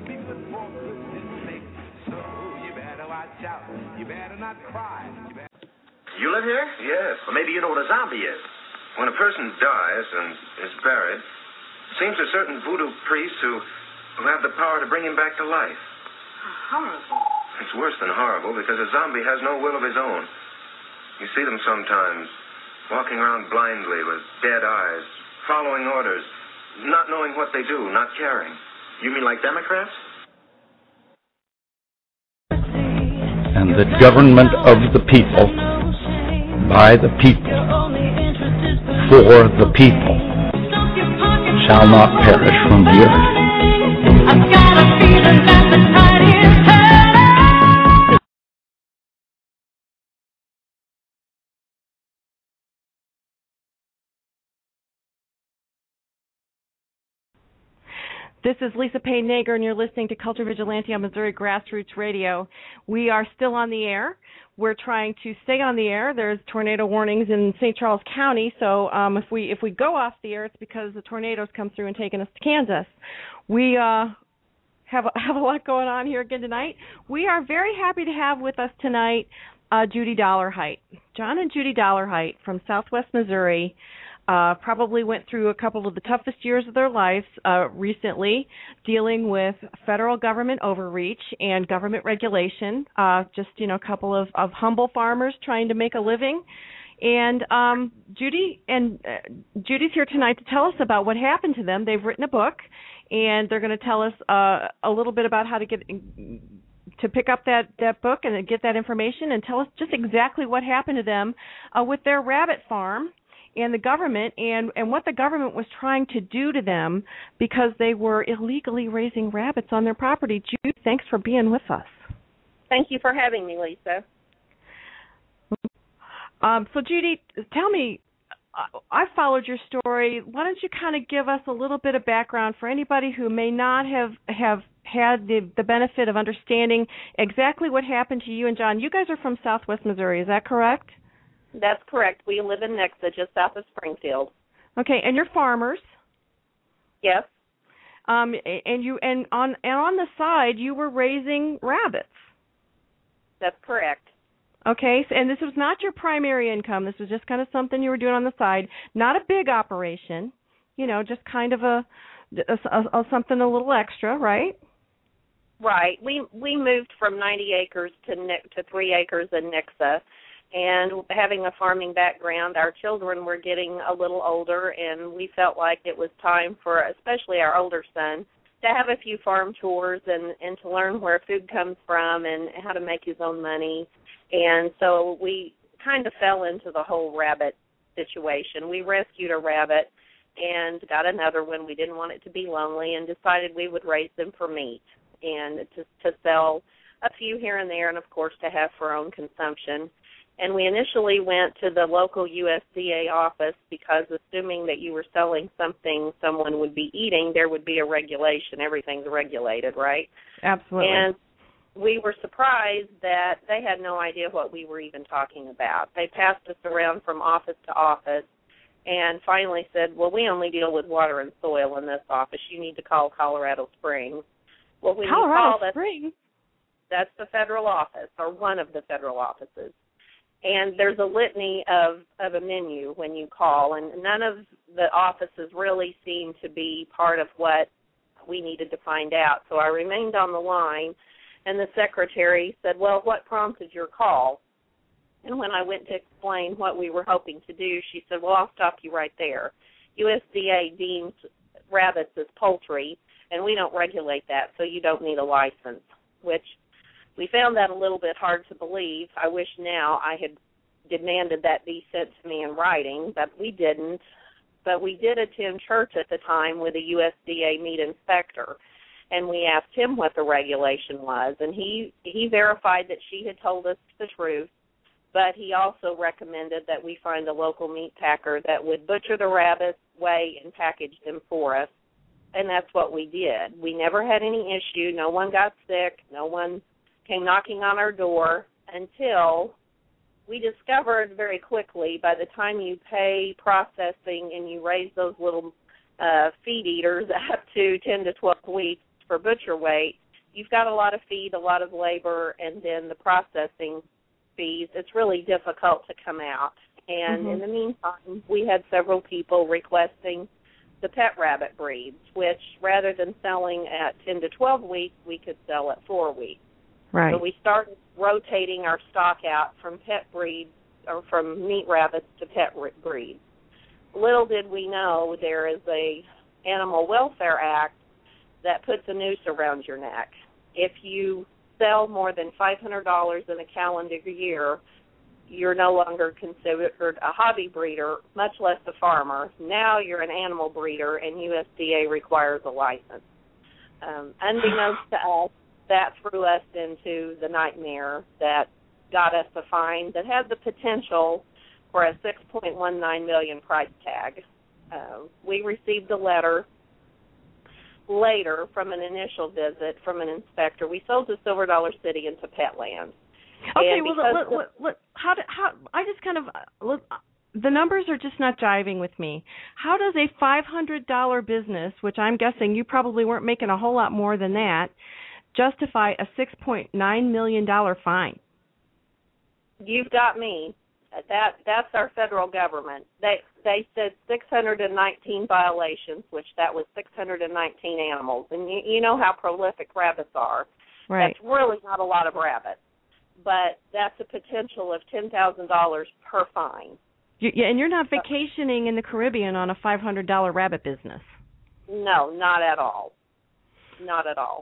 You live here? Yes. Well, maybe you know what a zombie is. When a person dies and is buried, it seems to certain voodoo priests who have the power to bring him back to life. Horrible. It's worse than horrible because a zombie has no will of his own. You see them sometimes walking around blindly with dead eyes, following orders, not knowing what they do, not caring. You mean like Democrats? And the government of the people, by the people, for the people, shall not perish from the earth. I've got a feeling that the tide is turning. This is Lisa Payne Nager, and you're listening to Culture Vigilante on Missouri Grassroots Radio. We are still on the air. We're trying to stay on the air. There's tornado warnings in St. Charles County, so if we go off the air, it's because the tornadoes come through and taking us to Kansas. We have a lot going on here again tonight. We are very happy to have with us tonight Judy Dollarhite. John and Judy Dollarhite from Southwest Missouri probably went through a couple of the toughest years of their lives recently, dealing with federal government overreach and government regulation. A couple of humble farmers trying to make a living. And Judy's here tonight to tell us about what happened to them. They've written a book, and they're going to tell us a little bit about how to pick up that book and get that information, and tell us just exactly what happened to them with their rabbit farm and the government, and what the government was trying to do to them because they were illegally raising rabbits on their property. Judy, thanks for being with us. Thank you for having me, Lisa. So, Judy, tell me, I followed your story. Why don't you kind of give us a little bit of background for anybody who may not have had the benefit of understanding exactly what happened to you and John. You guys are from Southwest Missouri, is that correct? That's correct. We live in Nexa, just south of Springfield. Okay, and you're farmers. Yes. And on the side you were raising rabbits. That's correct. Okay, and this was not your primary income. This was just kind of something you were doing on the side. Not a big operation, just kind of a something a little extra, right? Right. We moved from 90 acres to 3 acres in Nexa, and having a farming background, our children were getting a little older, and we felt like it was time for, especially our older son, to have a few farm chores and to learn where food comes from and how to make his own money. And so we kind of fell into the whole rabbit situation. We rescued a rabbit and got another one. We didn't want it to be lonely and decided we would raise them for meat and to sell a few here and there and, of course, to have for our own consumption. And we initially went to the local USDA office because assuming that you were selling something someone would be eating, there would be a regulation. Everything's regulated, right? Absolutely. And we were surprised that they had no idea what we were even talking about. They passed us around from office to office and finally said, well, we only deal with water and soil in this office. You need to call Colorado Springs. Well, when Colorado you call, Springs? That's the federal office or one of the federal offices. And there's a litany of a menu when you call, and none of the offices really seem to be part of what we needed to find out. So I remained on the line, and the secretary said, well, what prompted your call? And when I went to explain what we were hoping to do, she said, well, I'll stop you right there. USDA deems rabbits as poultry, and we don't regulate that, so you don't need a license, which we found that a little bit hard to believe. I wish now I had demanded that be sent to me in writing, but we didn't. But we did attend church at the time with a USDA meat inspector, and we asked him what the regulation was, and he verified that she had told us the truth, but he also recommended that we find a local meat packer that would butcher the rabbits, weigh, and package them for us, and that's what we did. We never had any issue. No one got sick. No one came knocking on our door until we discovered very quickly by the time you pay processing and you raise those little feed eaters up to 10 to 12 weeks for butcher weight, you've got a lot of feed, a lot of labor, and then the processing fees. It's really difficult to come out. And in the meantime, we had several people requesting the pet rabbit breeds, which rather than selling at 10 to 12 weeks, we could sell at 4 weeks. Right. So we started rotating our stock out from pet breeds or from meat rabbits to pet breeds. Little did we know there is a Animal Welfare Act that puts a noose around your neck. If you sell more than $500 in a calendar year, you're no longer considered a hobby breeder, much less a farmer. Now you're an animal breeder, and USDA requires a license. Unbeknownst to us, that threw us into the nightmare that got us a fine that had the potential for a $6.19 million price tag. We received a letter later from an initial visit from an inspector. We sold to Silver Dollar City into Petland. Okay, well, look, how I just kind of look. The numbers are just not jiving with me. How does a $500 business, which I'm guessing you probably weren't making a whole lot more than that, justify a $6.9 million fine? You've got me. That's our federal government. They said 619 violations, which that was 619 animals. And you know how prolific rabbits are. Right. That's really not a lot of rabbits. But that's a potential of $10,000 per fine. And you're not vacationing in the Caribbean on a $500 rabbit business. No, not at all. Not at all.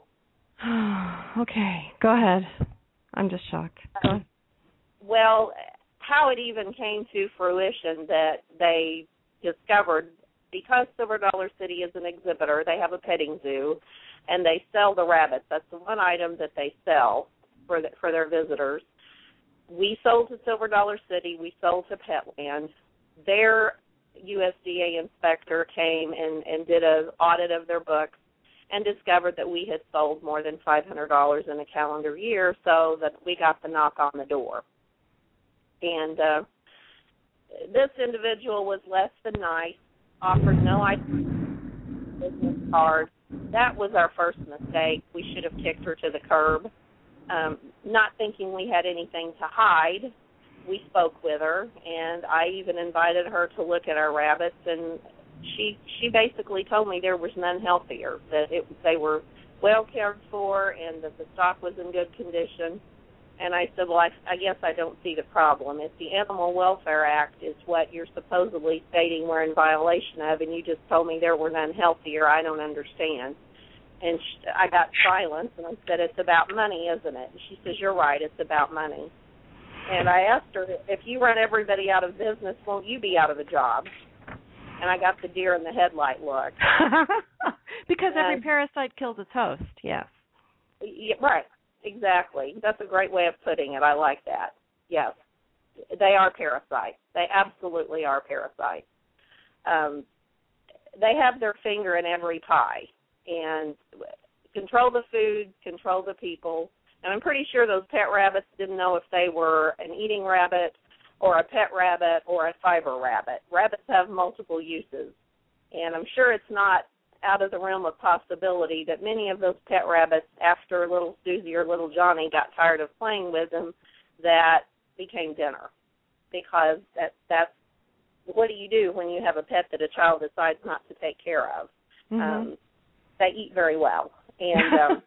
Okay, go ahead. I'm just shocked. Go ahead. Well, how it even came to fruition that they discovered, because Silver Dollar City is an exhibitor, they have a petting zoo, and they sell the rabbits. That's the one item that they sell for their visitors. We sold to Silver Dollar City. We sold to Petland. Their USDA inspector came and did an audit of their books and discovered that we had sold more than $500 in a calendar year, so that we got the knock on the door. And this individual was less than nice, offered no business card. That was our first mistake. We should have kicked her to the curb. Not thinking we had anything to hide, we spoke with her, and I even invited her to look at our rabbits, and she basically told me there was none healthier, that they were well cared for and that the stock was in good condition. And I said, well, I guess I don't see the problem. If the Animal Welfare Act is what you're supposedly stating we're in violation of, and you just told me there were none healthier, I don't understand. And I got silence, and I said, it's about money, isn't it? And she says, you're right, it's about money. And I asked her, if you run everybody out of business, won't you be out of a job? And I got the deer in the headlight look. Because every parasite kills its host, yes. Yeah, right, exactly. That's a great way of putting it. I like that. Yes, they are parasites. They absolutely are parasites. They have their finger in every pie. And control the food, control the people. And I'm pretty sure those pet rabbits didn't know if they were an eating rabbit or a pet rabbit or a fiber rabbit. Rabbits have multiple uses. And I'm sure it's not out of the realm of possibility that many of those pet rabbits, after little Susie or little Johnny got tired of playing with them, that became dinner. Because that's what do you do when you have a pet that a child decides not to take care of? Mm-hmm. They eat very well. And,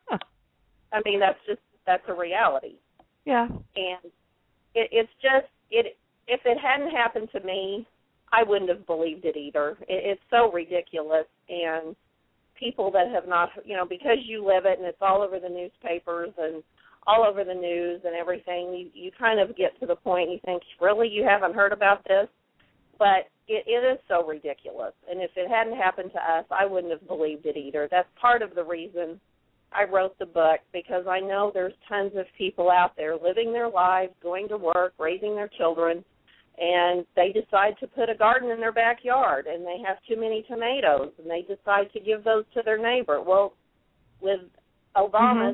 I mean, that's a reality. Yeah. And it's just, if it hadn't happened to me, I wouldn't have believed it either. It's so ridiculous. And people that have not, because you live it and it's all over the newspapers and all over the news and everything, you kind of get to the point you think, really, you haven't heard about this? But it is so ridiculous. And if it hadn't happened to us, I wouldn't have believed it either. That's part of the reason I wrote the book, because I know there's tons of people out there living their lives, going to work, raising their children, and they decide to put a garden in their backyard, and they have too many tomatoes, and they decide to give those to their neighbor. Well, with Obama's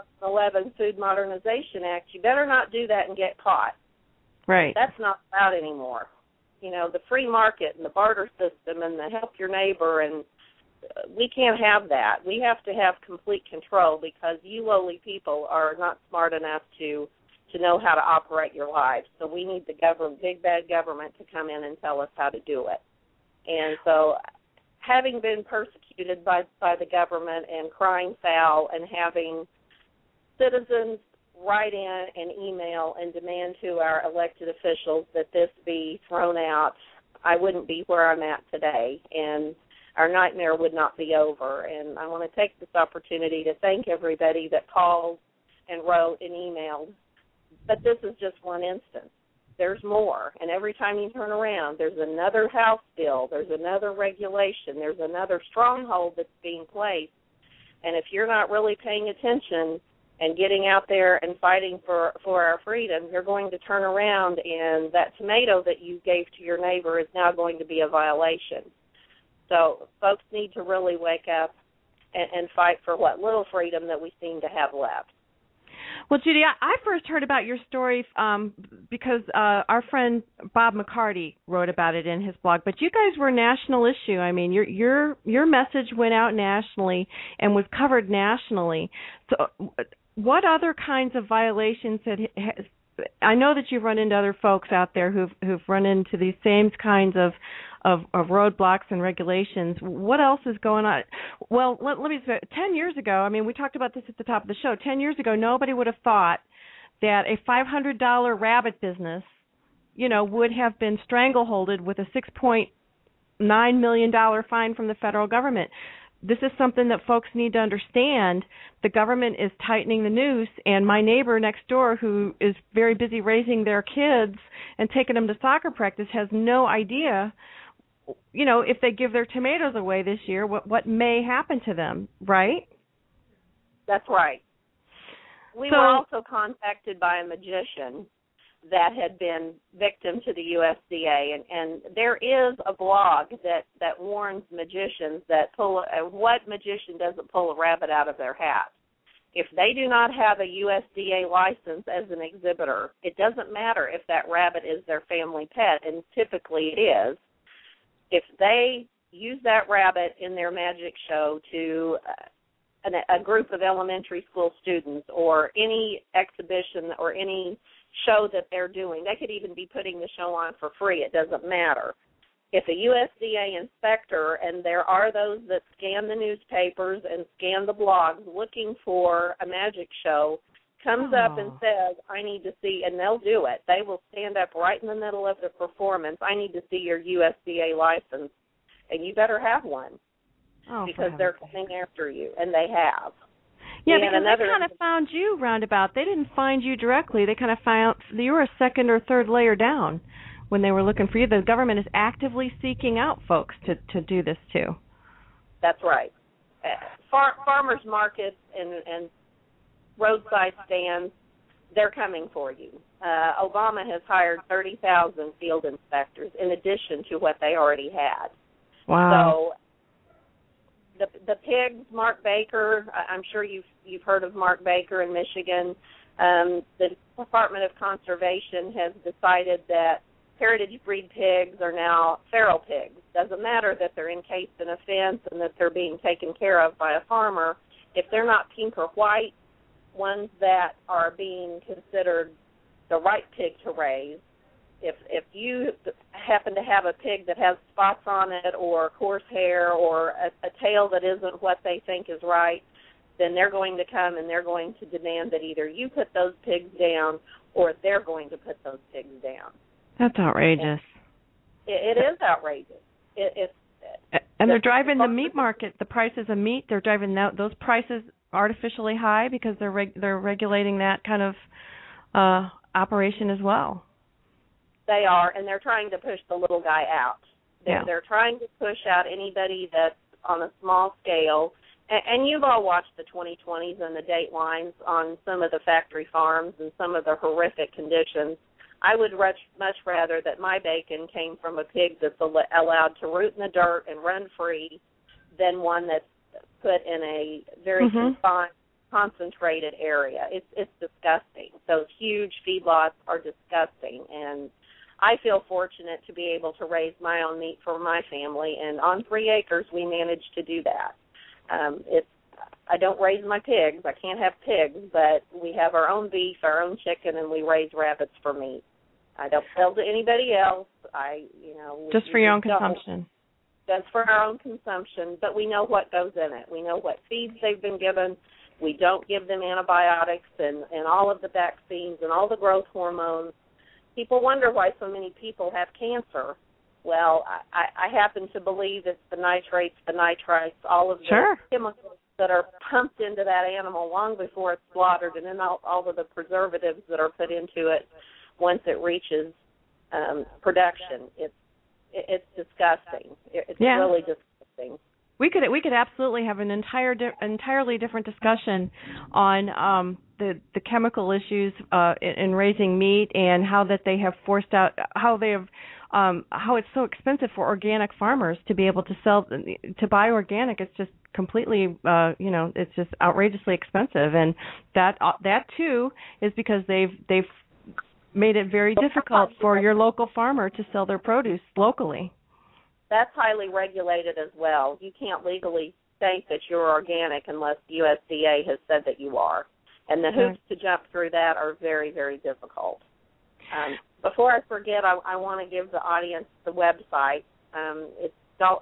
2011 Food Modernization Act, you better not do that and get caught. Right. That's not allowed anymore. The free market and the barter system and the help your neighbor, and we can't have that. We have to have complete control, because you lowly people are not smart enough to know how to operate your lives. So we need the big bad government to come in and tell us how to do it. And so having been persecuted by the government and crying foul, and having citizens write in and email and demand to our elected officials that this be thrown out, I wouldn't be where I'm at today, and our nightmare would not be over. And I want to take this opportunity to thank everybody that called and wrote and emailed. But this is just one instance. There's more. And every time you turn around, there's another House bill, there's another regulation, there's another stronghold that's being placed. And if you're not really paying attention and getting out there and fighting for our freedom, you're going to turn around, and that tomato that you gave to your neighbor is now going to be a violation. So folks need to really wake up and fight for what little freedom that we seem to have left. Well, Judy, I first heard about your story because our friend Bob McCarty wrote about it in his blog. But you guys were a national issue. I mean, your message went out nationally and was covered nationally. So, what other kinds of violations I know that you've run into other folks out there who've run into these same kinds of roadblocks and regulations. What else is going on? Well, let me say, 10 years ago, I mean, we talked about this at the top of the show. 10 years ago, nobody would have thought that a $500 rabbit business, would have been strangleholded with a $6.9 million fine from the federal government. This is something that folks need to understand. The government is tightening the noose, and my neighbor next door, who is very busy raising their kids and taking them to soccer practice, has no idea, if they give their tomatoes away this year, what may happen to them, right? That's right. We were also contacted by a magician that had been victim to the USDA. And there is a blog that warns magicians that what magician doesn't pull a rabbit out of their hat? If they do not have a USDA license as an exhibitor, it doesn't matter if that rabbit is their family pet, and typically it is. If they use that rabbit in their magic show to a group of elementary school students or any exhibition or any show that they're doing, they could even be putting the show on for free. It doesn't matter. If a USDA inspector, and there are those that scan the newspapers and scan the blogs looking for a magic show, comes up and says, I need to see, and they'll do it. They will stand up right in the middle of the performance. I need to see your USDA license, and you better have one because they're coming after you, and they have. Yeah, and because they kind of found you roundabout. They didn't find you directly. They kind of found you were a second or third layer down when they were looking for you. The government is actively seeking out folks to do this too. That's right. Farmers markets and roadside stands, they're coming for you. Obama has hired 30,000 field inspectors in addition to what they already had. Wow. So the pigs, Mark Baker, I'm sure you've heard of Mark Baker in Michigan. The Department of Conservation has decided that heritage breed pigs are now feral pigs. Doesn't matter that they're encased in a fence and that they're being taken care of by a farmer. If they're not pink or white, ones that are being considered the right pig to raise, if you happen to have a pig that has spots on it or coarse hair or a tail that isn't what they think is right, then they're going to come and they're going to demand that either you put those pigs down or they're going to put those pigs down. That's outrageous. It is outrageous. And they're driving the meat market, the prices of meat, they're driving those prices artificially high because they're regulating that kind of operation as well. They are, and they're trying to push the little guy out. They're trying to push out anybody that's on a small scale. And you've all watched the 2020s and the date lines on some of the factory farms and some of the horrific conditions. I would much rather that my bacon came from a pig that's allowed to root in the dirt and run free than one that's put in a very confined, concentrated area. It's disgusting. Those huge feedlots are disgusting, and I feel fortunate to be able to raise my own meat for my family, and on 3 acres we managed to do that. I don't raise my pigs. I can't have pigs, but we have our own beef, our own chicken, and we raise rabbits for meat. I don't sell to anybody else. Just for your own consumption. That's for our own consumption, but we know what goes in it. We know what feeds they've been given. We don't give them antibiotics and all of the vaccines and all the growth hormones. People wonder why so many people have cancer. Well, I happen to believe it's the nitrates, the nitrites, all of the chemicals that are pumped into that animal long before it's slaughtered, and then all of the preservatives that are put into it once it reaches production. It's disgusting. It's really disgusting. We could absolutely have an entirely different discussion on the chemical issues in raising meat and how that they have forced out how it's so expensive for organic farmers to be able to buy organic. It's just completely it's just outrageously expensive, and that too is because they've made it very difficult for your local farmer to sell their produce locally. That's highly regulated as well. You can't legally state that you're organic unless the USDA has said that you are. And the hoops to jump through that are very, very difficult. Before I forget, I want to give the audience the website. It's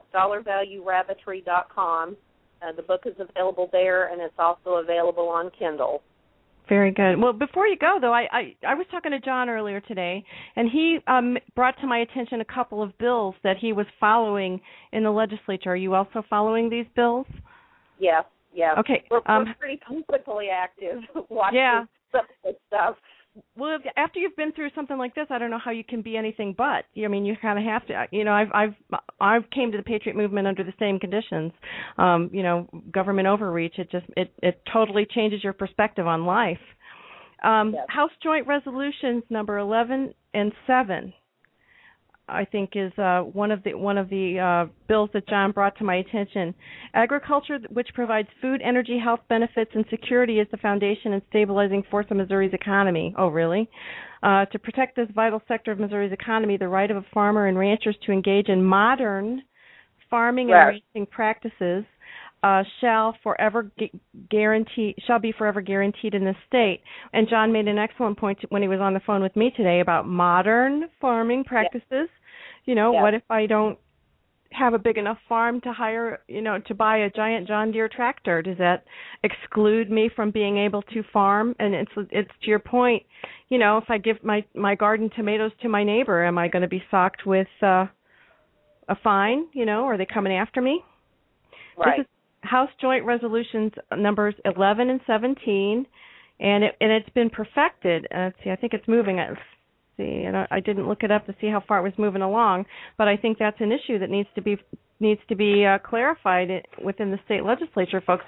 dollarvaluerabbitry.com. The book is available there, and it's also available on Kindle. Very good. Well, before you go, though, I was talking to John earlier today, and he brought to my attention a couple of bills that he was following in the legislature. Are you also following these bills? Yes. Okay. We're pretty politically active watching some of this stuff. Well, after you've been through something like this, I don't know how you can be anything but. I mean, you kind of have to. I've came to the Patriot movement under the same conditions. Government overreach. It totally changes your perspective on life. House Joint Resolutions number 11 and 7, I think, is one of the bills that John brought to my attention. Agriculture, which provides food, energy, health benefits, and security, is the foundation and stabilizing force of Missouri's economy. Oh, really? To protect this vital sector of Missouri's economy, the right of a farmer and ranchers to engage in modern farming and ranching practices shall be forever guaranteed in this state. And John made an excellent point when he was on the phone with me today about modern farming practices. You know, what if I don't have a big enough farm to hire, to buy a giant John Deere tractor? Does that exclude me from being able to farm? And it's to your point, if I give my garden tomatoes to my neighbor, am I going to be socked with a fine? Are they coming after me? Right. This is House Joint Resolutions numbers 11 and 17, and it's been perfected. I think it's moving. I didn't look it up to see how far it was moving along, but I think that's an issue that needs to be clarified within the state legislature, folks.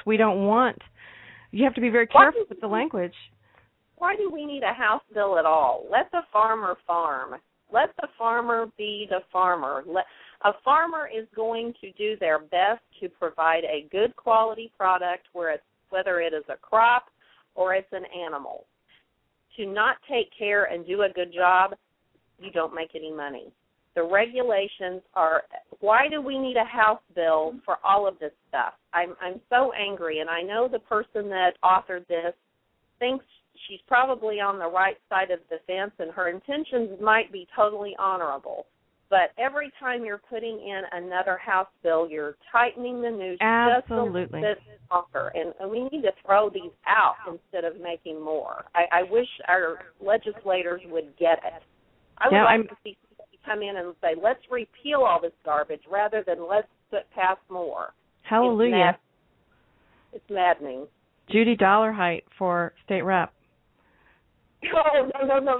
You have to be very careful with the language. Why do we need a House bill at all? Let the farmer farm. Let the farmer be the farmer. A farmer is going to do their best to provide a good quality product, whether it is a crop or it's an animal. To not take care and do a good job, you don't make any money. The regulations are, why do we need a House bill for all of this stuff? I'm so angry, and I know the person that authored this thinks she's probably on the right side of the fence, and her intentions might be totally honorable. But every time you're putting in another House bill, you're tightening the noose just a little bit longer. And we need to throw these out instead of making more. I wish our legislators would get it. I would like to see somebody come in and say, let's repeal all this garbage rather than let's pass more. Hallelujah. It's maddening. Judy Dollarheight for state rep. Oh, no.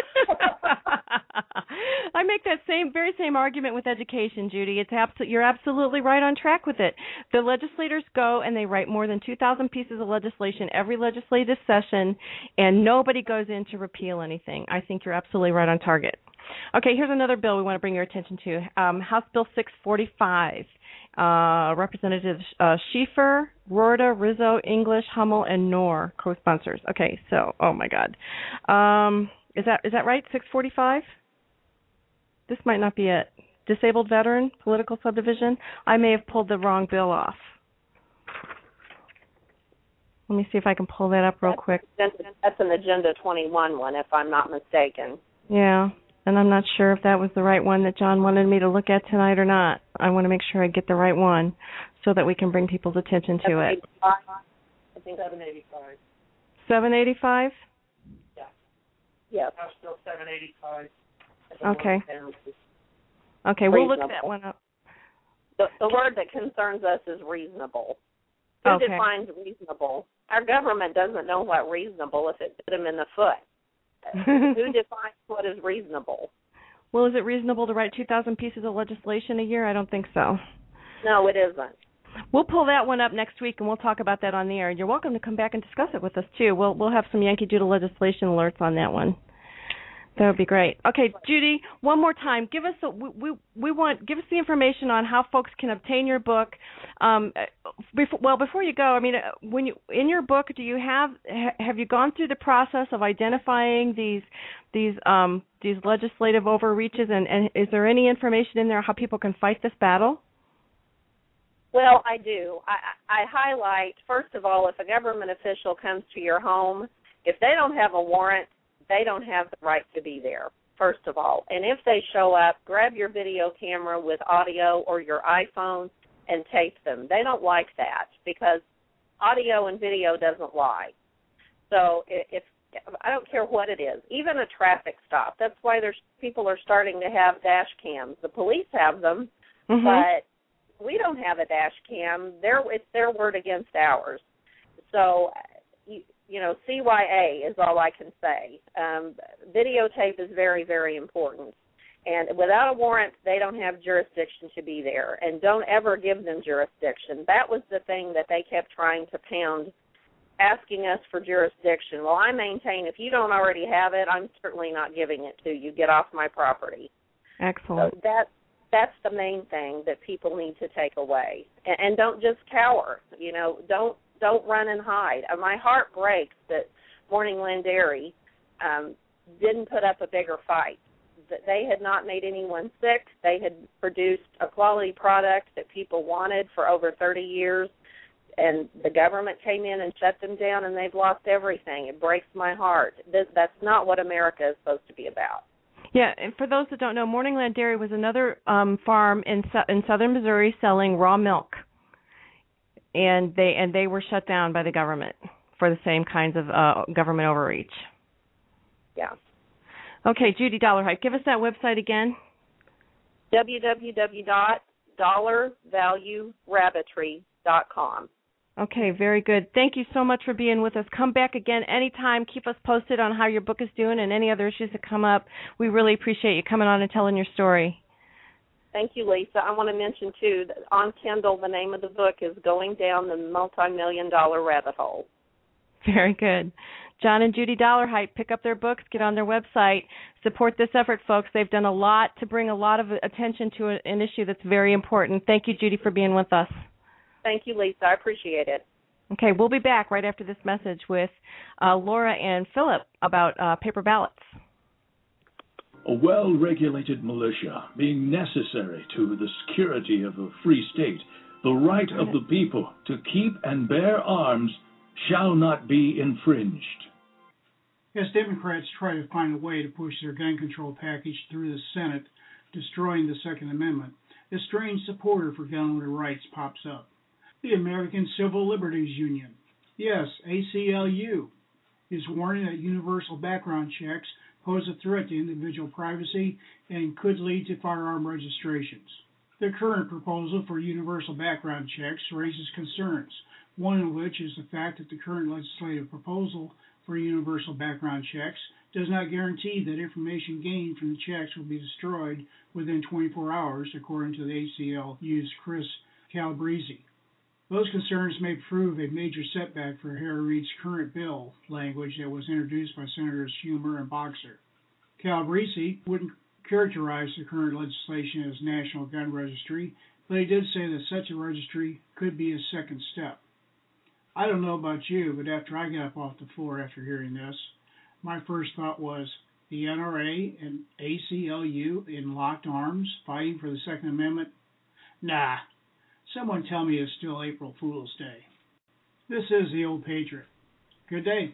I make that very same argument with education, Judy. You're absolutely right on track with it. The legislators go and they write more than 2,000 pieces of legislation every legislative session, and nobody goes in to repeal anything. I think you're absolutely right on target. Okay, here's another bill we want to bring your attention to. House Bill 645. Representatives Schieffer, Rorda, Rizzo, English, Hummel, and Knorr co-sponsors. Okay, so oh my God, is that right? 645. This might not be it. Disabled veteran political subdivision. I may have pulled the wrong bill off. Let me see if I can pull that up real quick. That's an Agenda 21 one, if I'm not mistaken. Yeah. And I'm not sure if that was the right one that John wanted me to look at tonight or not. I want to make sure I get the right one so that we can bring people's attention to it. I think 785. 785? Yeah. Yes. House Bill 785. Okay, we'll look that one up. The word that concerns us is reasonable. Who defines reasonable? Our government doesn't know what reasonable if it bit them in the foot. Who defines what is reasonable? Well, is it reasonable to write 2,000 pieces of legislation a year? I don't think so. No, it isn't. We'll pull that one up next week, and we'll talk about that on the air. You're welcome to come back and discuss it with us, too. We'll have some Yankee Doodle legislation alerts on that one. That would be great. Okay, Judy, one more time. Give us give us the information on how folks can obtain your book. Before you go, I mean, in your book, do you have you gone through the process of identifying these legislative overreaches, and is there any information in there how people can fight this battle? Well, I do. I highlight, first of all, if a government official comes to your home, if they don't have a warrant, they don't have the right to be there, first of all. And if they show up, grab your video camera with audio or your iPhone and tape them. They don't like that because audio and video doesn't lie. So if I don't care what it is, even a traffic stop. That's why people are starting to have dash cams. The police have them, but we don't have a dash cam. It's their word against ours. So, CYA is all I can say. Videotape is very, very important. And without a warrant, they don't have jurisdiction to be there. And don't ever give them jurisdiction. That was the thing that they kept trying to pound asking us for jurisdiction. Well, I maintain if you don't already have it, I'm certainly not giving it to you. Get off my property. Excellent. So that's the main thing that people need to take away. And don't just cower. You know, don't run and hide. My heart breaks that Morning Land Dairy didn't put up a bigger fight. That they had not made anyone sick. They had produced a quality product that people wanted for over 30 years, and the government came in and shut them down, and they've lost everything. It breaks my heart. That's not what America is supposed to be about. Yeah, and for those that don't know, Morning Land Dairy was another farm in southern Missouri selling raw milk, and they were shut down by the government for the same kinds of government overreach. Yeah. Okay, Judy Dollarhype, give us that website again. www.dollarvaluerabbitry.com. Okay, very good. Thank you so much for being with us. Come back again anytime. Keep us posted on how your book is doing and any other issues that come up. We really appreciate you coming on and telling your story. Thank you, Lisa. I want to mention, too, that on Kindle, the name of the book is Going Down the Multi-Million-Dollar Rabbit Hole. Very good. John and Judy Dollarhype, pick up their books, get on their website, support this effort, folks. They've done a lot to bring a lot of attention to an issue that's very important. Thank you, Judy, for being with us. Thank you, Lisa. I appreciate it. Okay, we'll be back right after this message with Laura and Philip about paper ballots. A well-regulated militia being necessary to the security of a free state, the right of the people to keep and bear arms shall not be infringed. As Democrats try to find a way to push their gun control package through the Senate, destroying the Second Amendment, a strange supporter for gun owner rights pops up. The American Civil Liberties Union, yes, ACLU, is warning that universal background checks pose a threat to individual privacy and could lead to firearm registrations. The current proposal for universal background checks raises concerns, one of which is the fact that the current legislative proposal for universal background checks does not guarantee that information gained from the checks will be destroyed within 24 hours, according to the ACLU's Chris Calabrese. Those concerns may prove a major setback for Harry Reid's current bill language that was introduced by Senators Schumer and Boxer. Calabrese wouldn't characterize the current legislation as National Gun Registry, but he did say that such a registry could be a second step. I don't know about you, but after I got up off the floor after hearing this, my first thought was the NRA and ACLU in locked arms fighting for the Second Amendment? Nah. Someone tell me it's still April Fool's Day. This is the Old Patriot. Good day.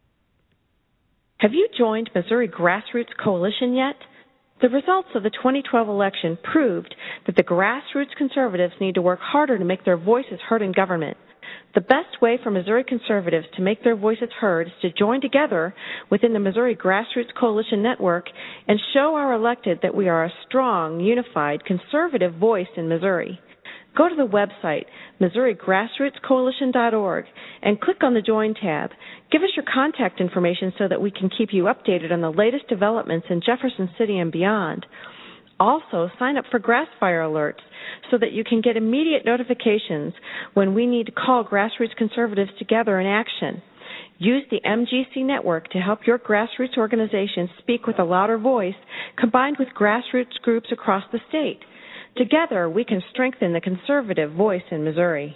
Have you joined Missouri Grassroots Coalition yet? The results of the 2012 election proved that the grassroots conservatives need to work harder to make their voices heard in government. The best way for Missouri conservatives to make their voices heard is to join together within the Missouri Grassroots Coalition Network and show our elected that we are a strong, unified, conservative voice in Missouri. Go to the website, MissouriGrassrootsCoalition.org, and click on the Join tab. Give us your contact information so that we can keep you updated on the latest developments in Jefferson City and beyond. Also, sign up for Grassfire alerts so that you can get immediate notifications when we need to call grassroots conservatives together in action. Use the MGC network to help your grassroots organization speak with a louder voice, combined with grassroots groups across the state. Together, we can strengthen the conservative voice in Missouri.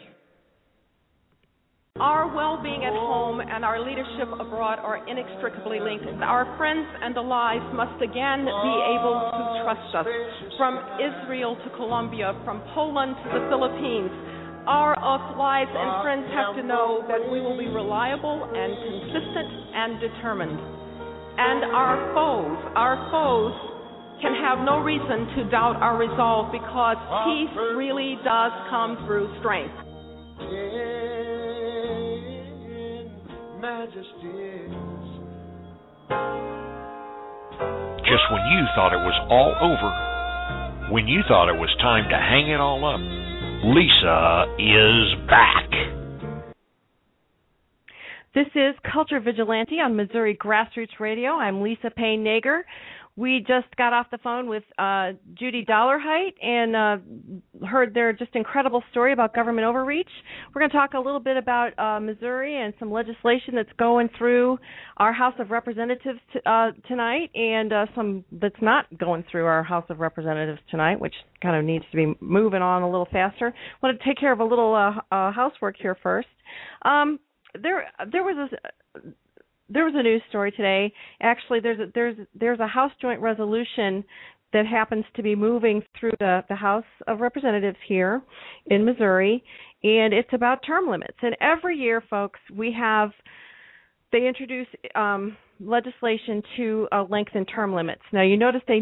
Our well-being at home and our leadership abroad are inextricably linked. Our friends and allies must again be able to trust us. From Israel to Colombia, from Poland to the Philippines, our allies and friends have to know that we will be reliable and consistent and determined. And our foes can have no reason to doubt our resolve, because peace really does come through strength. Just when you thought it was all over, when you thought it was time to hang it all up, Lisa is back. This is Culture Vigilante on Missouri Grassroots Radio. I'm Lisa Payne Nager. We just got off the phone with Judy Dollarhite and heard their just incredible story about government overreach. We're going to talk a little bit about Missouri and some legislation that's going through our House of Representatives tonight, and some that's not going through our House of Representatives tonight, which kind of needs to be moving on a little faster. I want to take care of a little housework here first. There was a news story today. Actually, there's a House Joint Resolution that happens to be moving through the House of Representatives here in Missouri, and it's about term limits. And every year, folks, they introduce legislation to lengthen term limits. Now, you notice they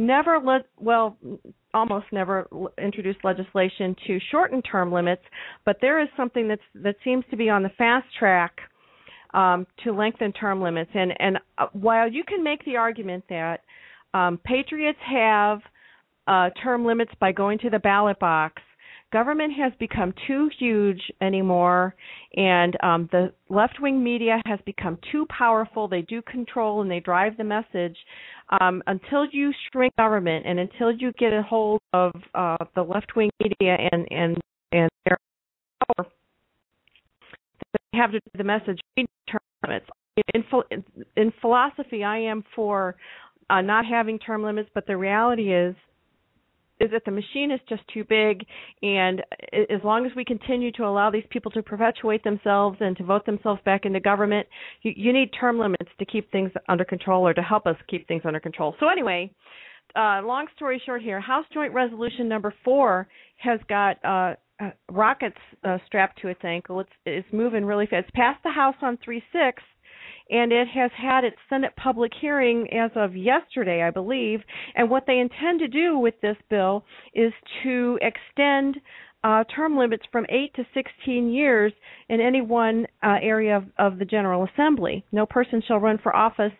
almost never introduce legislation to shorten term limits, but there is something that seems to be on the fast track to lengthen term limits. And while you can make the argument that patriots have term limits by going to the ballot box, government has become too huge anymore, and the left-wing media has become too powerful. They do control and they drive the message. Until you shrink government and until you get a hold of the left-wing media and their power, they have to do the message. We need term limits. In philosophy, I am for not having term limits, but the reality is that the machine is just too big, and as long as we continue to allow these people to perpetuate themselves and to vote themselves back into government, you need term limits to keep things under control or to help us keep things under control. So anyway, long story short here, House Joint Resolution number 4 has got rockets strapped to its ankle. It's moving really fast. It's passed the House on 3/6, and it has had its Senate public hearing as of yesterday, I believe. And what they intend to do with this bill is to extend term limits from 8 to 16 years in any one area of the General Assembly. No person shall run for office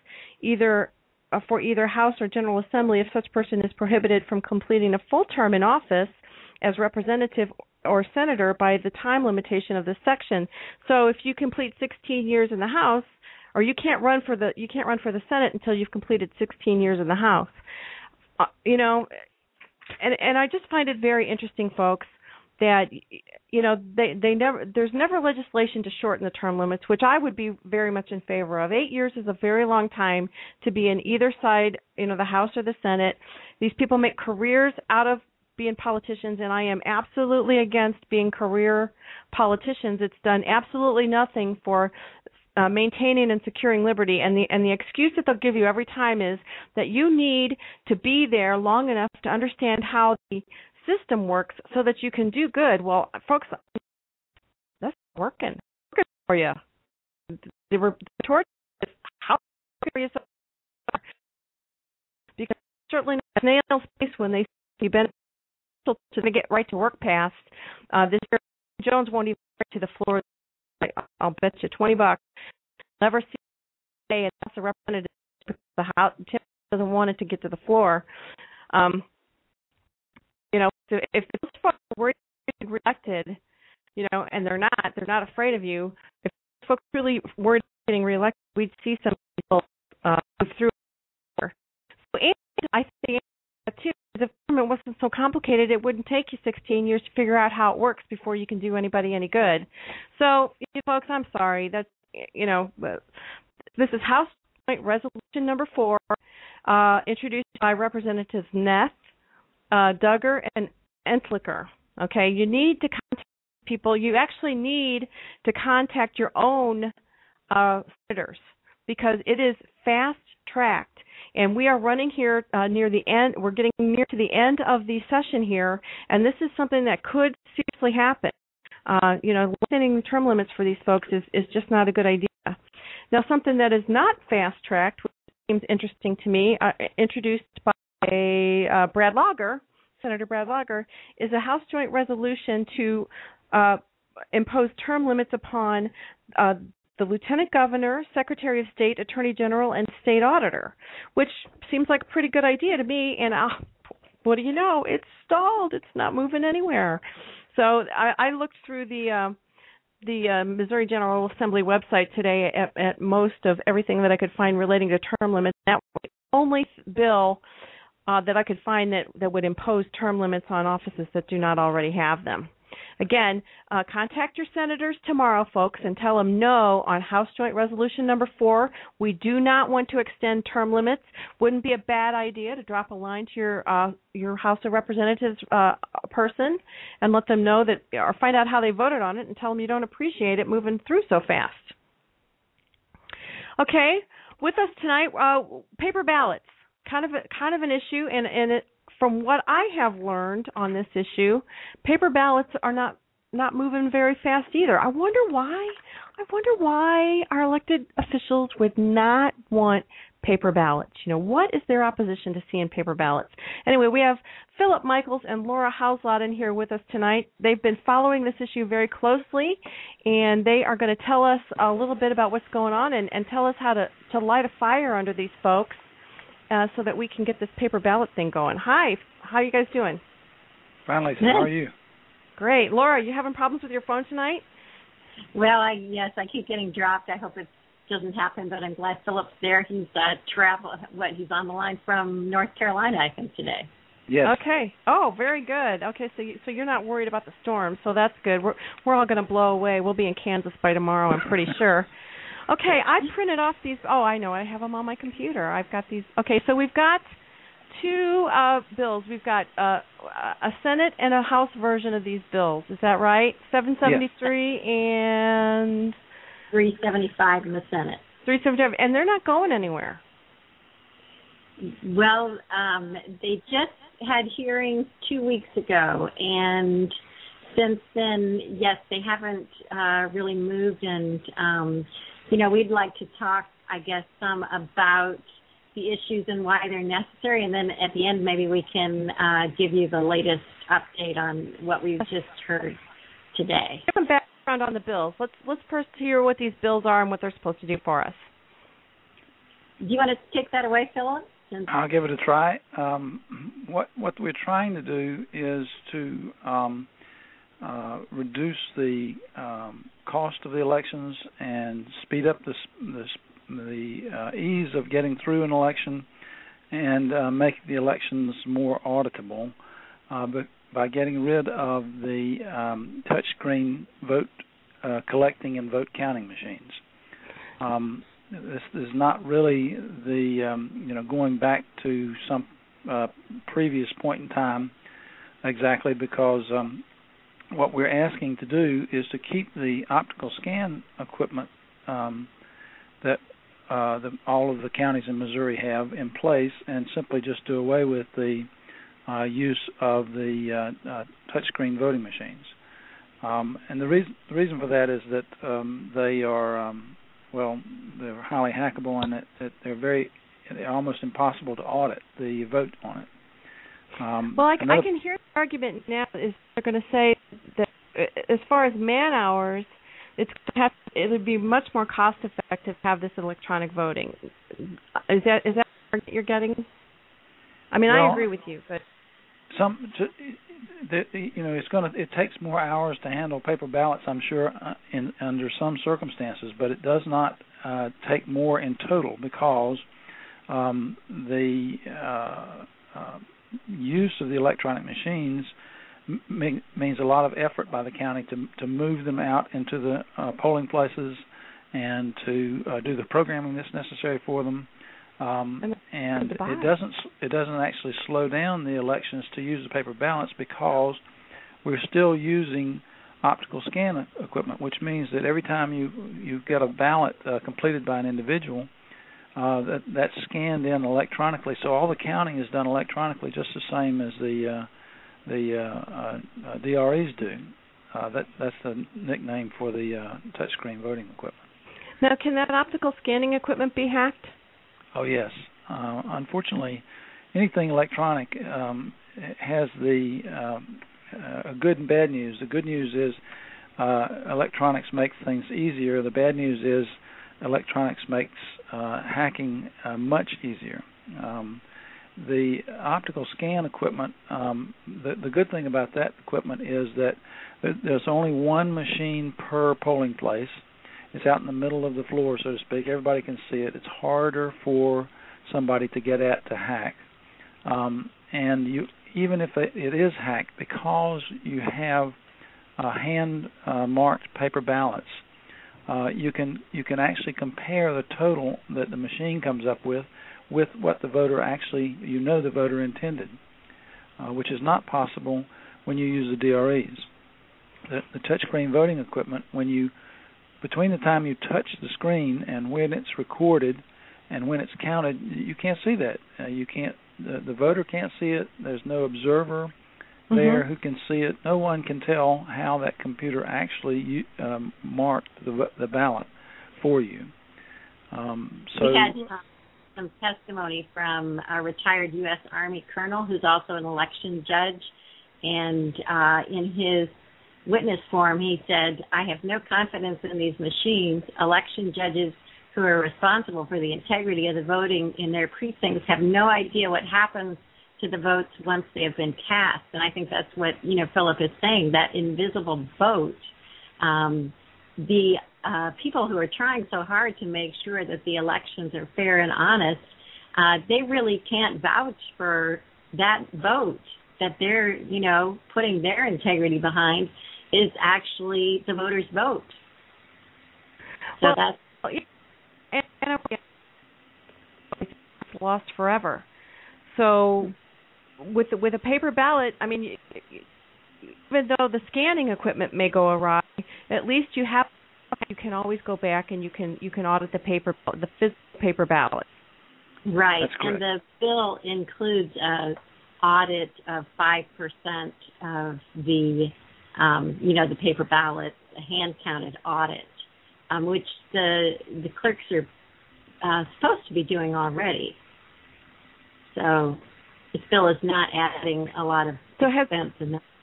for either House or General Assembly if such person is prohibited from completing a full term in office as representative or senator by the time limitation of this section. So if you complete 16 years in the House, or you can't run for the Senate until you've completed 16 years in the House. And I just find it very interesting, folks, that there's never legislation to shorten the term limits, which I would be very much in favor of. 8 years is a very long time to be in either side, the House or the Senate. These people make careers out of being politicians, and I am absolutely against being career politicians. It's done absolutely nothing for maintaining and securing liberty, and the excuse that they'll give you every time is that you need to be there long enough to understand how the system works so that you can do good. Well, folks, that's working for you. The retort is how serious because certainly not snail's pace when they see beneficial to get right to work passed. This year, Jones won't even get to the floor. I'll bet you $20. Never see a House of Representatives because the House Tim doesn't want it to get to the floor. If those folks are worried about being reelected, and they're not afraid of you. If folks really worried about getting reelected, we'd see some people move through. So, and I think too, if government wasn't so complicated, it wouldn't take you 16 years to figure out how it works before you can do anybody any good. So, folks, I'm sorry. That's, this is House Joint Resolution number 4, introduced by Representatives Neth, Duggar, and Entlicker. Okay, you need to contact people. You actually need to contact your own senators because it is fast-tracked. And we are running here near the end. We're getting near to the end of the session here, and this is something that could seriously happen. Limiting term limits for these folks is just not a good idea. Now, something that is not fast-tracked, which seems interesting to me, introduced by Brad Lager, Senator Brad Lager, is a House Joint Resolution to impose term limits upon the Lieutenant Governor, Secretary of State, Attorney General, and State Auditor, which seems like a pretty good idea to me. And what do you know? It's stalled. It's not moving anywhere. So I looked through the Missouri General Assembly website today at most of everything that I could find relating to term limits. That only bill that I could find that would impose term limits on offices that do not already have them. Again, contact your senators tomorrow, folks, and tell them no on House Joint Resolution number 4. We do not want to extend term limits. Wouldn't be a bad idea to drop a line to your House of Representatives person and let them know that, or find out how they voted on it and tell them you don't appreciate it moving through so fast. Okay, with us tonight, paper ballots, kind of an issue, and from what I have learned on this issue, paper ballots are not moving very fast either. I wonder why. Our elected officials would not want paper ballots. What is their opposition to seeing paper ballots? Anyway, we have Philip Michaels and Laura Houslot in here with us tonight. They've been following this issue very closely, and they are going to tell us a little bit about what's going on and tell us how to light a fire under these folks so that we can get this paper ballot thing going. Hi, how are you guys doing? Fine, Lisa. How are you? Great. Laura, you having problems with your phone tonight? Well, yes, I keep getting dropped. I hope it doesn't happen, but I'm glad Philip's there. He's he's on the line from North Carolina, I think, today. Yes. Okay. Oh, very good. Okay, so you're not worried about the storm, so that's good. We're all going to blow away. We'll be in Kansas by tomorrow, I'm pretty sure. Okay, I printed off these. Oh, I know. I have them on my computer. I've got these. Okay, so we've got two bills. We've got a Senate and a House version of these bills. Is that right? 773 yes. And 375 in the Senate. 375, and they're not going anywhere. Well, they just had hearings 2 weeks ago, and since then, yes, they haven't really moved. And we'd like to talk, I guess, some about the issues and why they're necessary, and then at the end maybe we can give you the latest update on what we've just heard today. Give them background on the bills. Let's first hear what these bills are and what they're supposed to do for us. Do you want to take that away, Philip? I'll give it a try. What we're trying to do is to reduce the cost of the elections and speed up the ease of getting through an election and make the elections more auditable but by getting rid of the touchscreen vote collecting and vote counting machines. This is not really the going back to some previous point in time exactly, because what we're asking to do is to keep the optical scan equipment that all of the counties in Missouri have in place, and simply just do away with the use of the touchscreen voting machines. And the reason for that is that they are they're highly hackable, and that they're almost impossible to audit the vote on it. I can hear the argument now is they're going to say that as far as man hours, it would be much more cost effective to have this electronic voting. Is that what you're getting? I mean, I agree with you, but it takes more hours to handle paper ballots, I'm sure, under some circumstances, but it does not take more in total, because the use of the electronic machines means a lot of effort by the county to move them out into the polling places and to do the programming that's necessary for them. And it doesn't actually slow down the elections to use the paper ballots, because we're still using optical scan equipment, which means that every time you get a ballot completed by an individual, that's scanned in electronically. So all the counting is done electronically, just the same as the DREs do. That's the nickname for the touchscreen voting equipment. Now, can that optical scanning equipment be hacked? Oh, yes. Unfortunately, anything electronic has the good and bad news. The good news is electronics makes things easier. The bad news is electronics makes hacking much easier. The optical scan equipment, the good thing about that equipment is that there's only one machine per polling place. It's out in the middle of the floor, so to speak. Everybody can see it. It's harder for somebody to get at to hack. And you, even if it is hacked, because you have hand marked paper ballots, you can actually compare the total that the machine comes up with what the voter actually, the voter intended, which is not possible when you use the DREs. The touchscreen voting equipment, between the time you touch the screen and when it's recorded and when it's counted, you can't see that. You can't. The voter can't see it. There's no observer there who can see it. No one can tell how that computer actually marked the ballot for you. We had some testimony from a retired U.S. Army colonel who's also an election judge, and in his witness form he said, "I have no confidence in these machines. Election judges who are responsible for the integrity of the voting in their precincts have no idea what happens to the votes once they have been cast." And I think that's what Philip is saying, that invisible vote. The people who are trying so hard to make sure that the elections are fair and honest, they really can't vouch for that vote that they're putting their integrity behind is actually the voters' vote. So that's and it's lost forever. So with a paper ballot, I mean, even though the scanning equipment may go awry, at least you can always go back and you can audit the physical paper ballot. Right, and the bill includes an audit of 5% of the the paper ballots, a hand counted audit, which the clerks are supposed to be doing already. So this bill is not adding a lot of expense in that.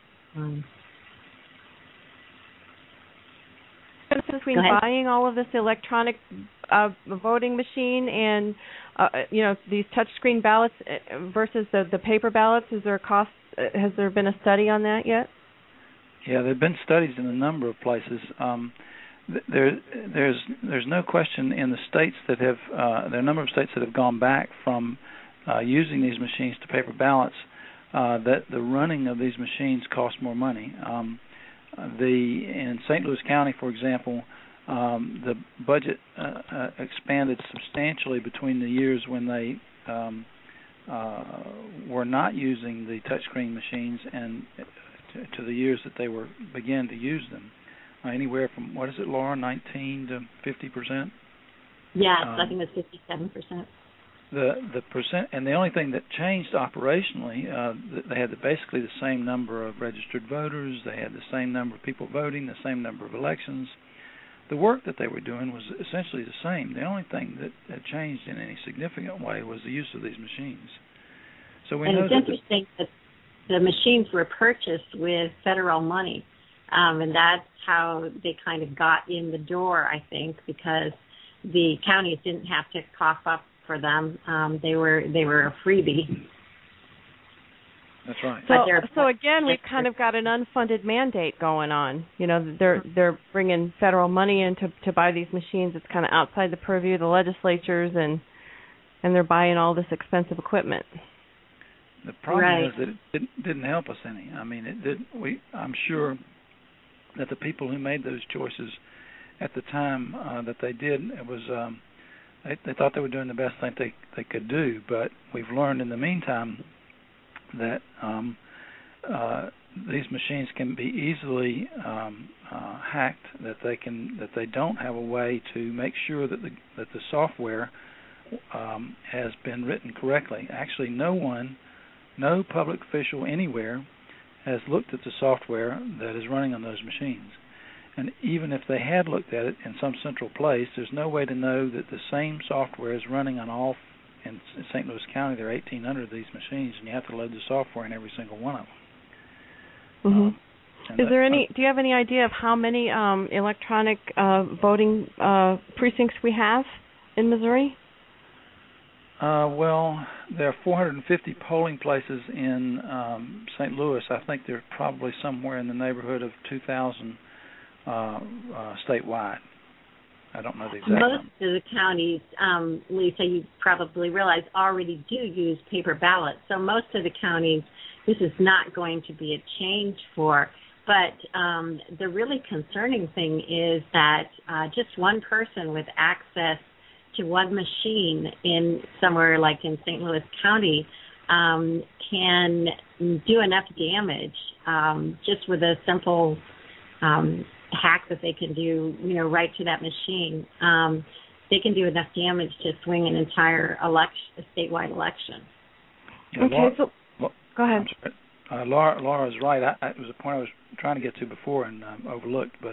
Between buying all of this electronic voting machine and these touchscreen ballots versus the paper ballots, is there a cost? Has there been a study on that yet? Yeah, there have been studies in a number of places. There's no question in the states that have there are a number of states that have gone back from using these machines to paper ballots, that the running of these machines costs more money. In St. Louis County, for example, the budget expanded substantially between the years when they were not using the touchscreen machines and to the years that they began to use them. Anywhere from, what is it, Laura, 19 to 50%? Yes, I think it's 57%. The percent, and the only thing that changed operationally, they had basically the same number of registered voters, they had the same number of people voting, the same number of elections. The work that they were doing was essentially the same. The only thing that changed in any significant way was the use of these machines. So we know it's interesting that the machines were purchased with federal money, and that's how they kind of got in the door, I think, because the counties didn't have to cough up for them. They were a freebie. That's right. So again, we've kind of got an unfunded mandate going on. They're bringing federal money in to buy these machines. It's kind of outside the purview of the legislatures, and they're buying all this expensive equipment. The problem is that it didn't help us any. I mean, it did. I'm sure that the people who made those choices at the time that they did, it was they thought they were doing the best thing they could do. But we've learned in the meantime that these machines can be easily hacked. That they don't have a way to make sure that the software has been written correctly. Actually, no public official anywhere has looked at the software that is running on those machines. And even if they had looked at it in some central place, there's no way to know that the same software is running on all. In St. Louis County, there are 1,800 of these machines, and you have to load the software in every single one of them. Mm-hmm. Do you have any idea of how many electronic voting precincts we have in Missouri? Well, there are 450 polling places in St. Louis. I think they're probably somewhere in the neighborhood of 2,000 statewide. I don't know the exact Most number. of the counties, Lisa, you probably realize, already do use paper ballots. So most of the counties, this is not going to be a change for. But the really concerning thing is that just one person with access to one machine in somewhere like in St. Louis County can do enough damage just with a simple hack that they can do, right to that machine. They can do enough damage to swing an entire statewide election. Yeah, okay, so go ahead. Laura's right. It was a point I was trying to get to before and overlooked, but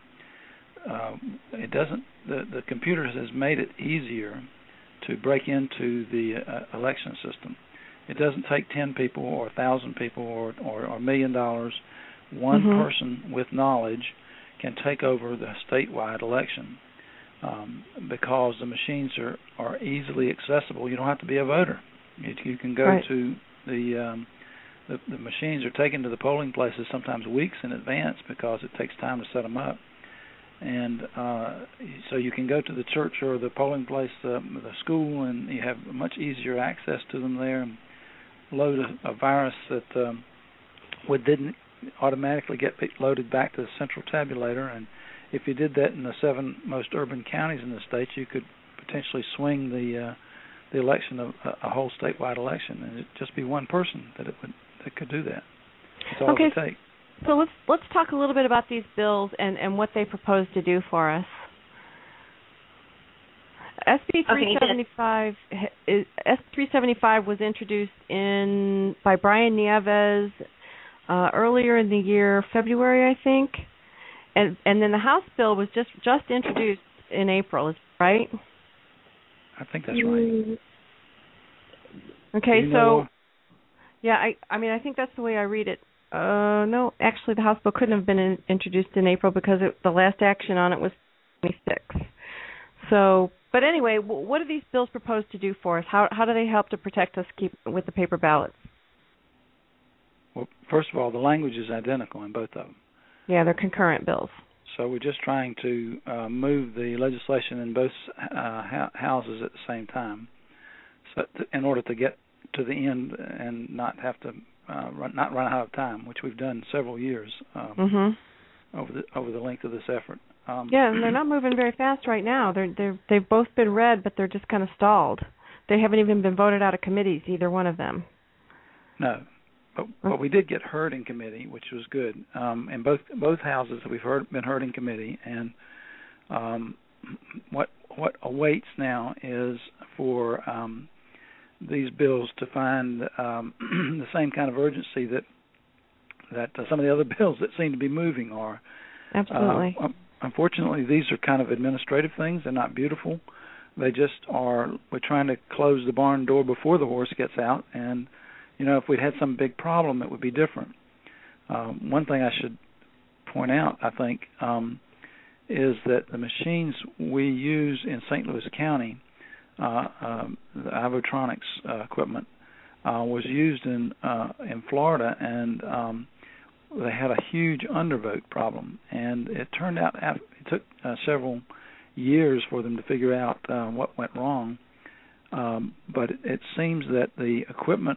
it doesn't. The computer has made it easier to break into the election system. It doesn't take 10 people or 1,000 people or $1 million. One person with knowledge can take over the statewide election because the machines are easily accessible. You don't have to be a voter. You can go to the machines are taken to the polling places sometimes weeks in advance because it takes time to set them up. And so you can go to the church or the polling place, the school, and you have much easier access to them there and load a virus that didn't automatically get loaded back to the central tabulator. And if you did that in the 7 most urban counties in the state, you could potentially swing the election of a whole statewide election, and it'd just be one person that could do that. That's all it would take. So let's talk a little bit about these bills and what they propose to do for us. SB 375 SB 375 was introduced by Brian Nieves earlier in the year, February, I think, and then the House bill was just introduced in April, right? I think that's right. Okay, so yeah, I think that's the way I read it. No, actually, the House bill couldn't have been introduced in April because the last action on it was 26. So, but anyway, what do these bills propose to do for us? How do they help to protect us with the paper ballots? Well, first of all, the language is identical in both of them. Yeah, they're concurrent bills. So we're just trying to move the legislation in both houses at the same time, so in order to get to the end and not have to not run out of time, which we've done several years over the length of this effort. Yeah, and they're not moving very fast right now. They've both been read, but they're just kind of stalled. They haven't even been voted out of committees, either one of them. No, but we did get heard in committee, which was good. In both houses, we've been heard in committee, and what awaits now is for these bills to find the same kind of urgency that some of the other bills that seem to be moving are. Absolutely. Unfortunately, these are kind of administrative things. They're not beautiful. They just are. We're trying to close the barn door before the horse gets out. And, if we'd had some big problem, it would be different. One thing I should point out, I think, is that the machines we use in St. Louis County, the Ivotronics equipment, was used in Florida, and they had a huge undervote problem, and it turned out it took several years for them to figure out what went wrong. But it seems that the equipment,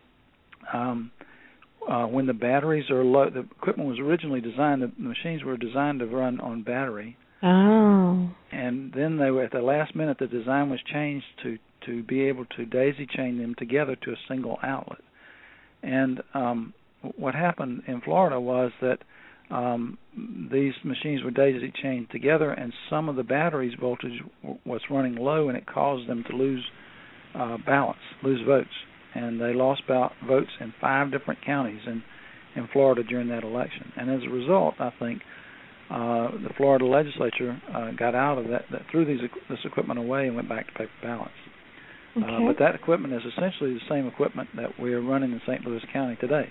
when the batteries are low, the equipment was originally designed, the machines were designed to run on battery. Oh. And then they were, at the last minute, the design was changed to be able to daisy chain them together to a single outlet. And what happened in Florida was that these machines were daisy chained together, and some of the batteries voltage was running low, and it caused them to lose votes. And they lost votes in 5 different counties in Florida during that election. And as a result, I think the Florida legislature got out of that threw this equipment away and went back to paper ballots. Okay. But that equipment is essentially the same equipment that we are running in St. Louis County today,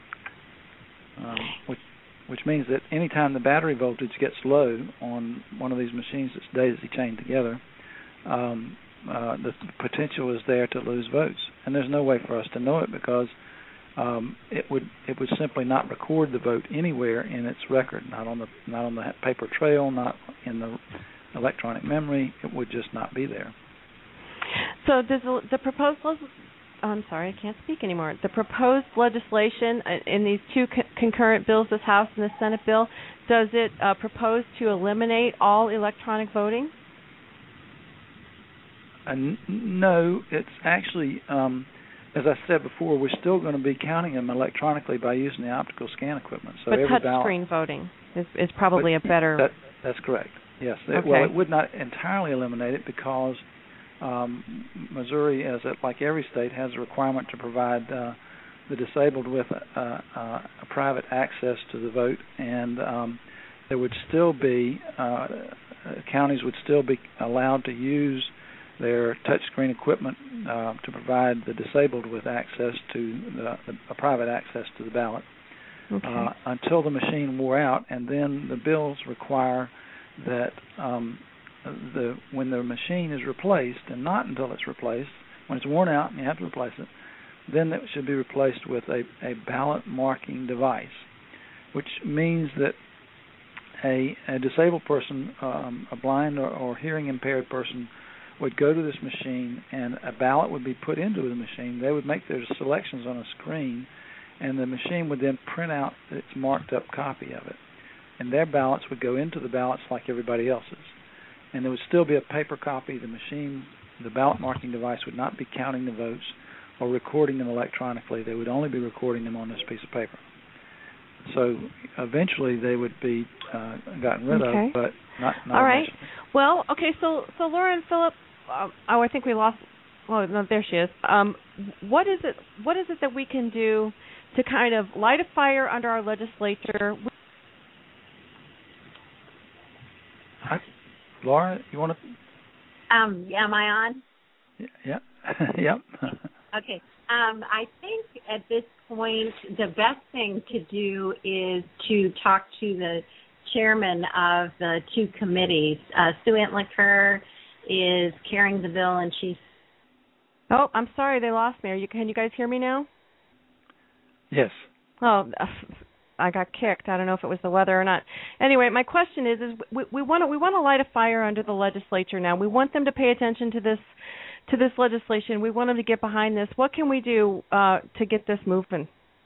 which means that any time the battery voltage gets low on one of these machines that's daisy chained together, the potential is there to lose votes. And there's no way for us to know it because it would simply not record the vote anywhere in its record, not on the paper trail, not in the electronic memory, it would just not be there. So does the proposed I'm sorry, I can't speak anymore. The proposed legislation in these two concurrent bills, this House and the Senate bill, does it propose to eliminate all electronic voting? No, it's actually, as I said before, we're still going to be counting them electronically by using the optical scan equipment. So but touchscreen voting is probably a better... That's correct, yes. Okay. Well, it would not entirely eliminate it because Missouri, like every state, has a requirement to provide the disabled with a private access to the vote, and there would still be, counties would still be allowed to use their touchscreen equipment to provide the disabled with access to a private access to the ballot until the machine wore out, and then the bills require that when the machine is replaced, and not until it's replaced, when it's worn out and you have to replace it, then it should be replaced with a ballot marking device, which means that a disabled person, a blind or hearing impaired person, would go to this machine and a ballot would be put into the machine. They would make their selections on a screen, and the machine would then print out its marked up copy of it. And their ballots would go into the ballots like everybody else's. And there would still be a paper copy. The machine, the ballot marking device, would not be counting the votes or recording them electronically. They would only be recording them on this piece of paper. So eventually they would be gotten rid of, but not all right. initially. Well, okay, so Laura and Philip, I think we lost. Oh, no, there she is. What is it that we can do to kind of light a fire under our legislature? Laura, you want to? Am I on? Yeah. Yep. Okay. I think at this point the best thing to do is to talk to the chairman of the two committees. Sue Entlicker is carrying the bill, and she's... Oh, I'm sorry, they lost me. Can you guys hear me now? Yes. Oh, I got kicked. I don't know if it was the weather or not. Anyway, my question is we want to light a fire under the legislature now. We want them to pay attention to this legislation. We want them to get behind this. What can we do to get this moving?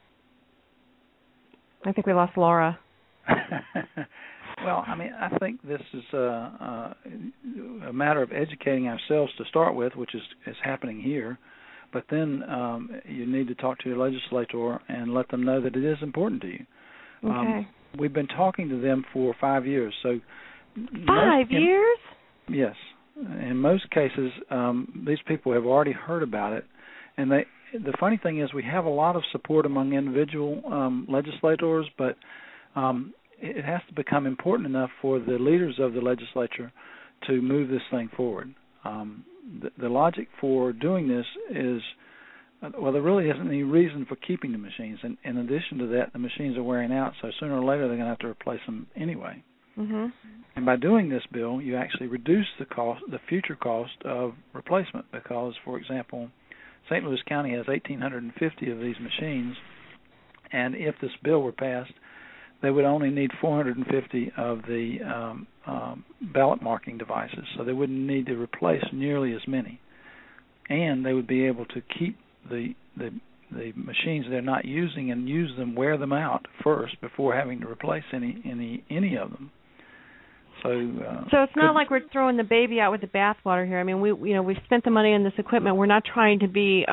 I think we lost Laura. Well, I mean, I think this is a matter of educating ourselves to start with, which is happening here. But then you need to talk to your legislator and let them know that it is important to you. Okay. We've been talking to them for 5 years. So 5 years? Yes. In most cases, these people have already heard about it. And the funny thing is we have a lot of support among individual legislators, but it has to become important enough for the leaders of the legislature to move this thing forward. The logic for doing this is, well, there really isn't any reason for keeping the machines. And in addition to that, the machines are wearing out, so sooner or later they're going to have to replace them anyway. Mm-hmm. And by doing this bill, you actually reduce the future cost of replacement because, for example, St. Louis County has 1,850 of these machines, and if this bill were passed, they would only need 450 of the ballot marking devices, so they wouldn't need to replace nearly as many. And they would be able to keep the machines they're not using and use them, wear them out first before having to replace any of them. So it's not like we're throwing the baby out with the bathwater here. I mean, we spent the money on this equipment. We're not trying to be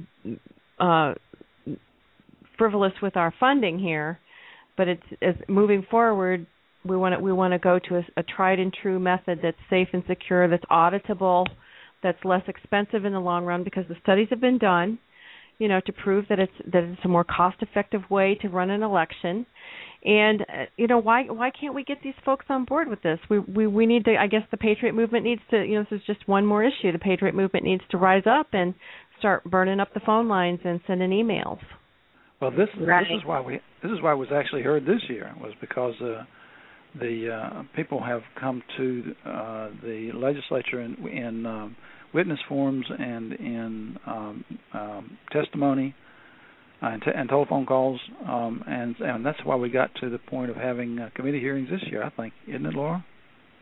frivolous with our funding here, but it's moving forward. We want to go to a tried and true method that's safe and secure, that's auditable, that's less expensive in the long run because the studies have been done, to prove that it's a more cost-effective way to run an election. And why can't we get these folks on board with this? We need to. I guess the Patriot Movement needs to. This is just one more issue. The Patriot Movement needs to rise up and start burning up the phone lines and sending emails. Well, this is why it was actually heard this year, was because the people have come to the legislature in witness forms and in testimony and telephone calls, and that's why we got to the point of having committee hearings this year, I think. Isn't it, Laura?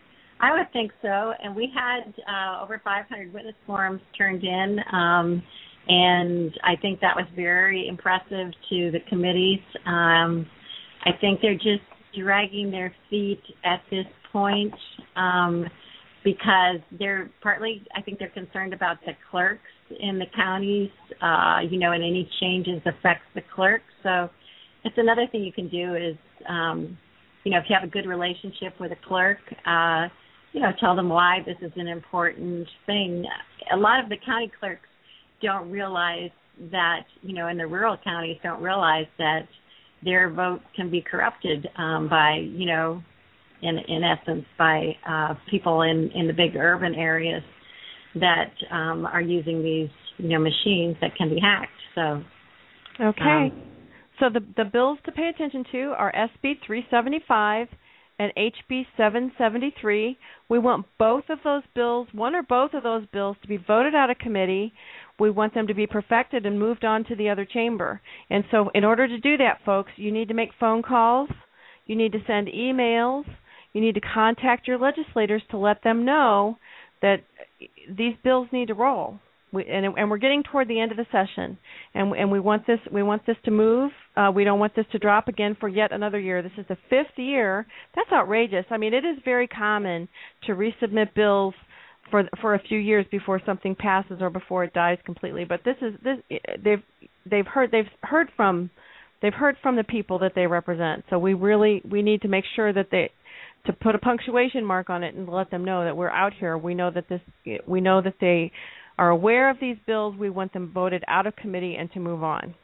I would think so. And we had over 500 witness forms turned in, and I think that was very impressive to the committees. I think they're just dragging their feet at this point because I think they're concerned about the clerks in the counties, and any changes affects the clerks. So it's another thing you can do is, if you have a good relationship with a clerk, tell them why this is an important thing. A lot of the county clerks don't realize that, in the rural counties don't realize that their vote can be corrupted by, in essence, by people in the big urban areas that are using these, machines that can be hacked. So, okay. So the bills to pay attention to are SB 375 and HB 773. We want both of those bills, one or both of those bills, to be voted out of committee. We want them to be perfected and moved on to the other chamber. And so in order to do that, folks, you need to make phone calls. You need to send emails. You need to contact your legislators to let them know that these bills need to roll. And we're getting toward the end of the session, and we want this to move. We don't want this to drop again for yet another year. This is the 5th year. That's outrageous. I mean, it is very common to resubmit bills for a few years before something passes or before it dies completely. But they've heard from the people that they represent. So we need to make sure that to put a punctuation mark on it and let them know that we're out here. We know that they are aware of these bills. We want them voted out of committee and to move on.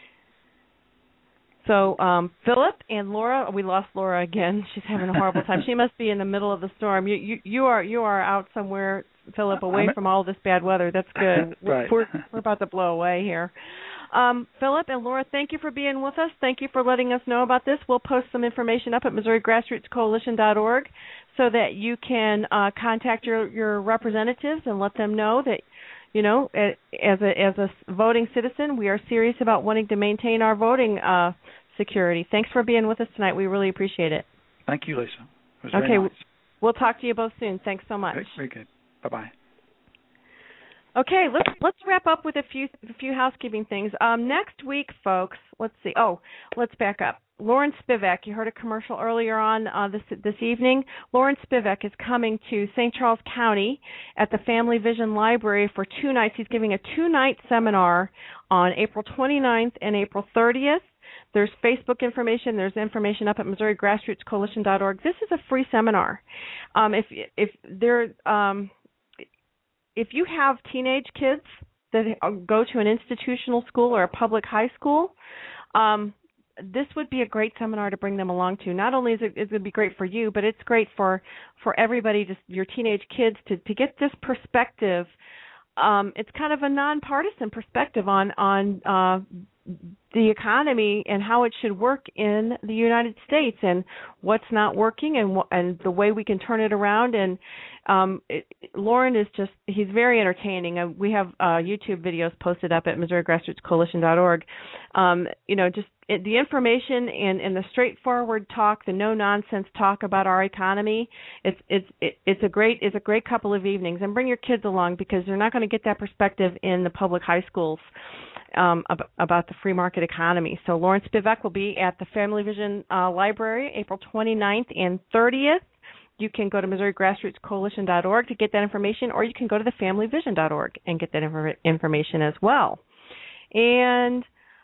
So Philip and Laura, we lost Laura again. She's having a horrible time. She must be in the middle of the storm. You are out somewhere, Philip, away from all this bad weather. That's good. Right. We're about to blow away here. Philip and Laura, thank you for being with us. Thank you for letting us know about this. We'll post some information up at MissouriGrassrootsCoalition.org so that you can contact your representatives and let them know that, as a voting citizen, we are serious about wanting to maintain our voting security. Thanks for being with us tonight. We really appreciate it. Thank you, Lisa. It was very nice. We'll talk to you both soon. Thanks so much. Very good. Bye-bye. Okay, let's wrap up with a few housekeeping things. Next week, folks, let's see. Oh, let's back up. Lauren Spivak, you heard a commercial earlier on this evening. Lauren Spivak is coming to St. Charles County at the Family Vision Library for 2 nights. He's giving a 2-night seminar on April 29th and April 30th. There's Facebook information. There's information up at MissouriGrassrootsCoalition.org. This is a free seminar. If you have teenage kids that go to an institutional school or a public high school, this would be a great seminar to bring them along to. Not only is it going to be great for you, but it's great for everybody, just your teenage kids, to get this perspective. It's kind of a nonpartisan perspective on the economy and how it should work in the United States and what's not working and the way we can turn it around. And Lauren is he's very entertaining. We have YouTube videos posted up at MissouriGrassrootsCoalition.org. The information and the straightforward talk, the no-nonsense talk about our economy, it's a great couple of evenings. And bring your kids along because they're not going to get that perspective in the public high schools about the free market economy. So Lauren Spivak will be at the Family Vision Library April 29th and 30th. You can go to MissouriGrassrootsCoalition.org to get that information, or you can go to thefamilyvision.org and get that information as well. And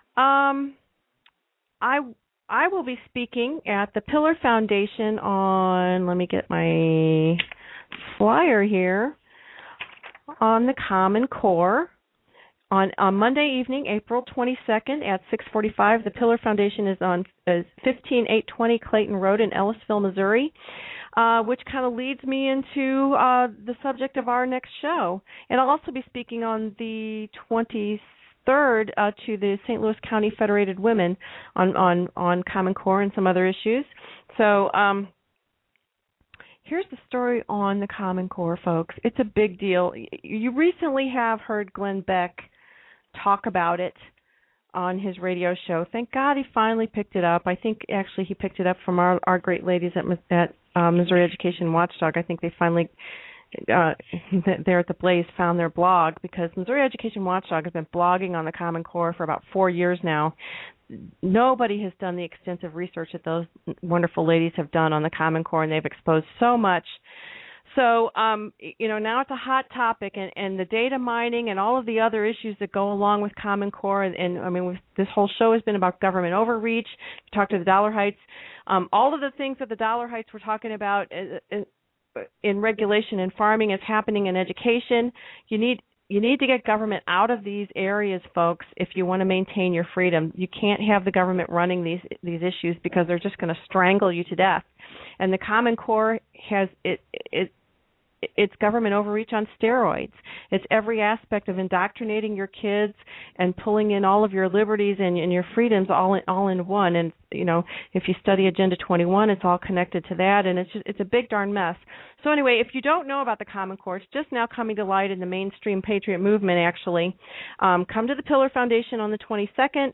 I will be speaking at the Pillar Foundation on, let me get my flyer here, on the Common Core. On Monday evening, April 22nd at 6:45, the Pillar Foundation is on 15820 Clayton Road in Ellisville, Missouri, which kind of leads me into the subject of our next show. And I'll also be speaking on the 23rd to the St. Louis County Federated Women on Common Core and some other issues. So here's the story on the Common Core, folks. It's a big deal. You recently have heard Glenn Beck talk about it on his radio show. Thank God he finally picked it up. I think actually he picked it up from our great ladies at Missouri Education Watchdog. I think they finally there at the Blaze found their blog, because Missouri Education Watchdog has been blogging on the Common Core for about 4 years now. Nobody has done the extensive research that those wonderful ladies have done on the Common Core, and they've exposed so much. So, now it's a hot topic, and the data mining and all of the other issues that go along with Common Core, and I mean, this whole show has been about government overreach. We talked to the Dollarhites. All of the things that the Dollarhites were talking about in regulation and farming is happening in education. You need to get government out of these areas, folks, if you want to maintain your freedom. You can't have the government running these issues, because they're just going to strangle you to death. And the Common Core has it's government overreach on steroids. It's every aspect of indoctrinating your kids and pulling in all of your liberties and your freedoms all in one. And if you study Agenda 21, it's all connected to that, and it's a big darn mess. So anyway, if you don't know about the Common Core, it's just now coming to light in the mainstream patriot movement. Actually, come to the Pillar Foundation on the 22nd.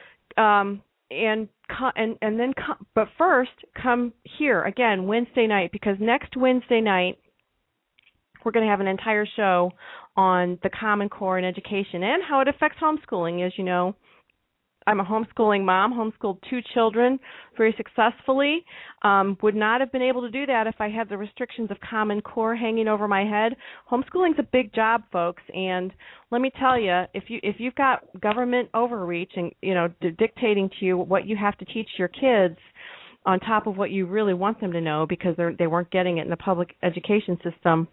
But first, come here again Wednesday night, because next Wednesday night we're going to have an entire show on the Common Core in education and how it affects homeschooling. As you know, I'm a homeschooling mom, homeschooled 2 children very successfully. Would not have been able to do that if I had the restrictions of Common Core hanging over my head. Homeschooling's a big job, folks, and let me tell you, if you've got government overreach and dictating to you what you have to teach your kids on top of what you really want them to know, because they weren't getting it in the public education system,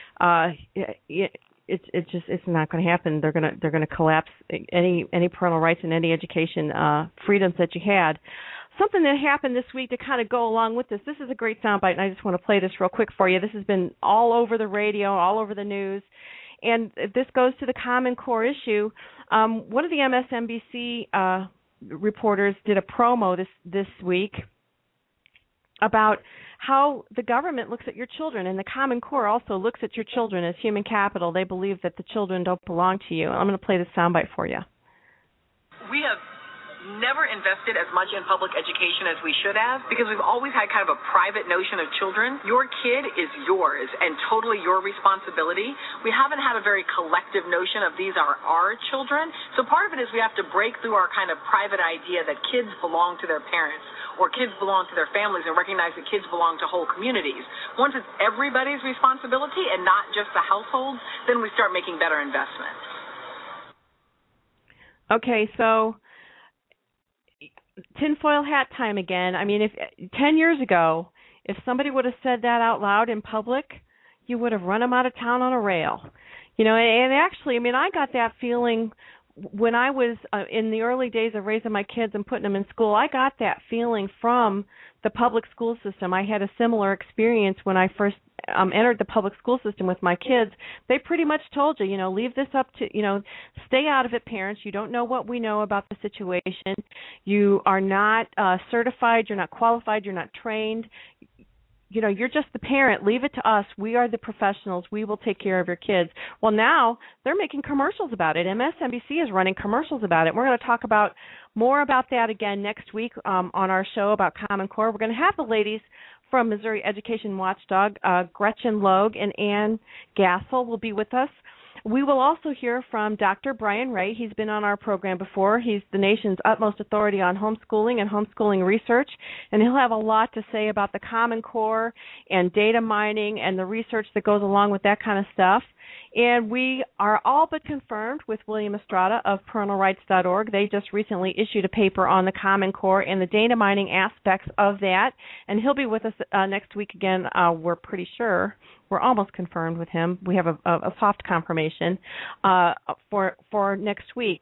it's not going to happen. They're going to collapse any parental rights and any education freedoms that you had. Something that happened this week to kind of go along with this. This is a great soundbite, and I just want to play this real quick for you. This has been all over the radio, all over the news, and this goes to the Common Core issue. One of the MSNBC reporters did a promo this week about how the government looks at your children, and the Common Core also looks at your children as human capital. They believe that the children don't belong to you. I'm going to play this soundbite for you. We have never invested as much in public education as we should have, because we've always had kind of a private notion of children. Your kid is yours and totally your responsibility. We haven't had a very collective notion of these are our children. So part of it is we have to break through our kind of private idea that kids belong to their parents or kids belong to their families, and recognize that kids belong to whole communities. Once it's everybody's responsibility and not just the households, then we start making better investments. Okay, so tinfoil hat time again. I mean, if 10 years ago, if somebody would have said that out loud in public, you would have run them out of town on a rail. And actually, I mean, I got that feeling when I was in the early days of raising my kids and putting them in school. I got that feeling from the public school system. I had a similar experience when I first entered the public school system with my kids. They pretty much told you, leave this up to, stay out of it, parents. You don't know what we know about the situation. You are not certified. You're not qualified. You're not trained. You're just the parent. Leave it to us. We are the professionals. We will take care of your kids. Well, now they're making commercials about it. MSNBC is running commercials about it. We're going to talk more about that again next week on our show about Common Core. We're going to have the ladies from Missouri Education Watchdog, Gretchen Logue and Ann Gassel will be with us. We will also hear from Dr. Brian Ray. He's been on our program before. He's the nation's utmost authority on homeschooling and homeschooling research, and he'll have a lot to say about the Common Core and data mining and the research that goes along with that kind of stuff. And we are all but confirmed with William Estrada of parentalrights.org. They just recently issued a paper on the Common Core and the data mining aspects of that, and he'll be with us next week again. We're pretty sure. We're almost confirmed with him. We have a soft confirmation for next week.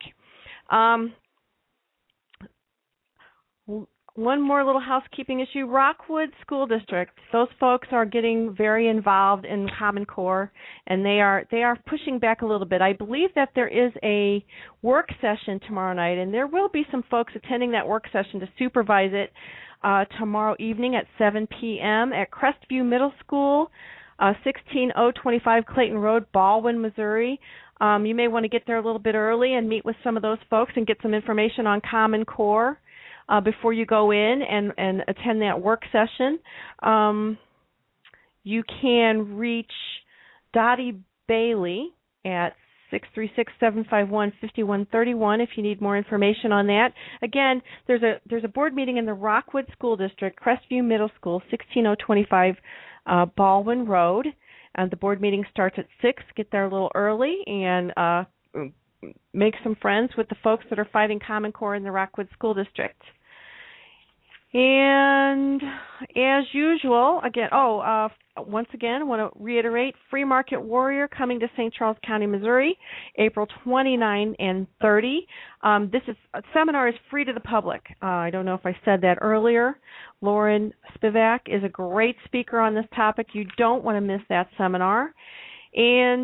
One more little housekeeping issue. Rockwood School District. Those folks are getting very involved in Common Core, and they are pushing back a little bit. I believe that there is a work session tomorrow night, and there will be some folks attending that work session to supervise it tomorrow evening at 7 p.m. at Crestview Middle School, 16025 Clayton Road, Baldwin, Missouri. You may want to get there a little bit early and meet with some of those folks and get some information on Common Core before you go in and attend that work session. You can reach Dottie Bailey at 636-751-5131 if you need more information on that. Again, there's a board meeting in the Rockwood School District, Crestview Middle School, 16025 Baldwin Road. The board meeting starts at 6. Get there a little early and make some friends with the folks that are fighting Common Core in the Rockwood School District. And as usual, once again, I want to reiterate, Free Market Warrior coming to St. Charles County, Missouri, April 29 and 30. This seminar is free to the public. I don't know if I said that earlier. Lauren Spivak is a great speaker on this topic. You don't want to miss that seminar. And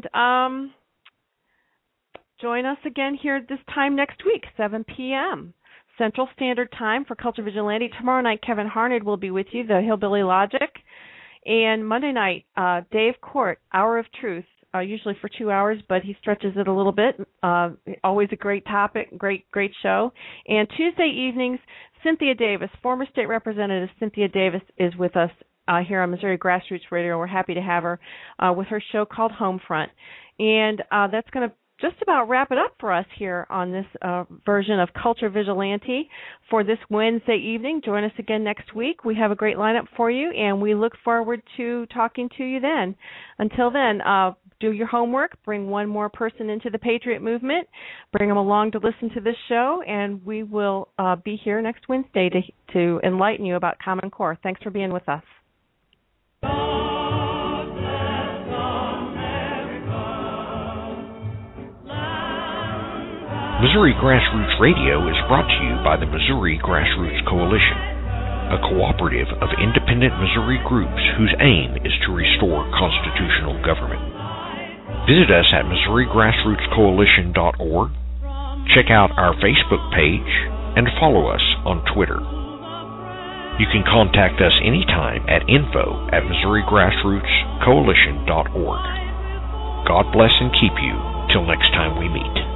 join us again here this time next week, 7 p.m. Central Standard Time for Culture Vigilante. Tomorrow night, Kevin Harned will be with you, the Hillbilly Logic. And Monday night, Dave Court, Hour of Truth, usually for 2 hours, but he stretches it a little bit. Always a great topic, great show. And Tuesday evenings, Cynthia Davis, former state representative Cynthia Davis, is with us here on Missouri Grassroots Radio. We're happy to have her with her show called Homefront. And that's going to just about wrap it up for us here on this version of Culture Vigilante for this Wednesday evening. Join us again next week. We have a great lineup for you, and we look forward to talking to you then. Until then, do your homework. Bring one more person into the Patriot movement. Bring them along to listen to this show, and we will be here next Wednesday to enlighten you about Common Core. Thanks for being with us. Missouri Grassroots Radio is brought to you by the Missouri Grassroots Coalition, a cooperative of independent Missouri groups whose aim is to restore constitutional government. Visit us at MissouriGrassrootsCoalition.org, check out our Facebook page, and follow us on Twitter. You can contact us anytime at info@MissouriGrassrootsCoalition.org. God bless and keep you till next time we meet.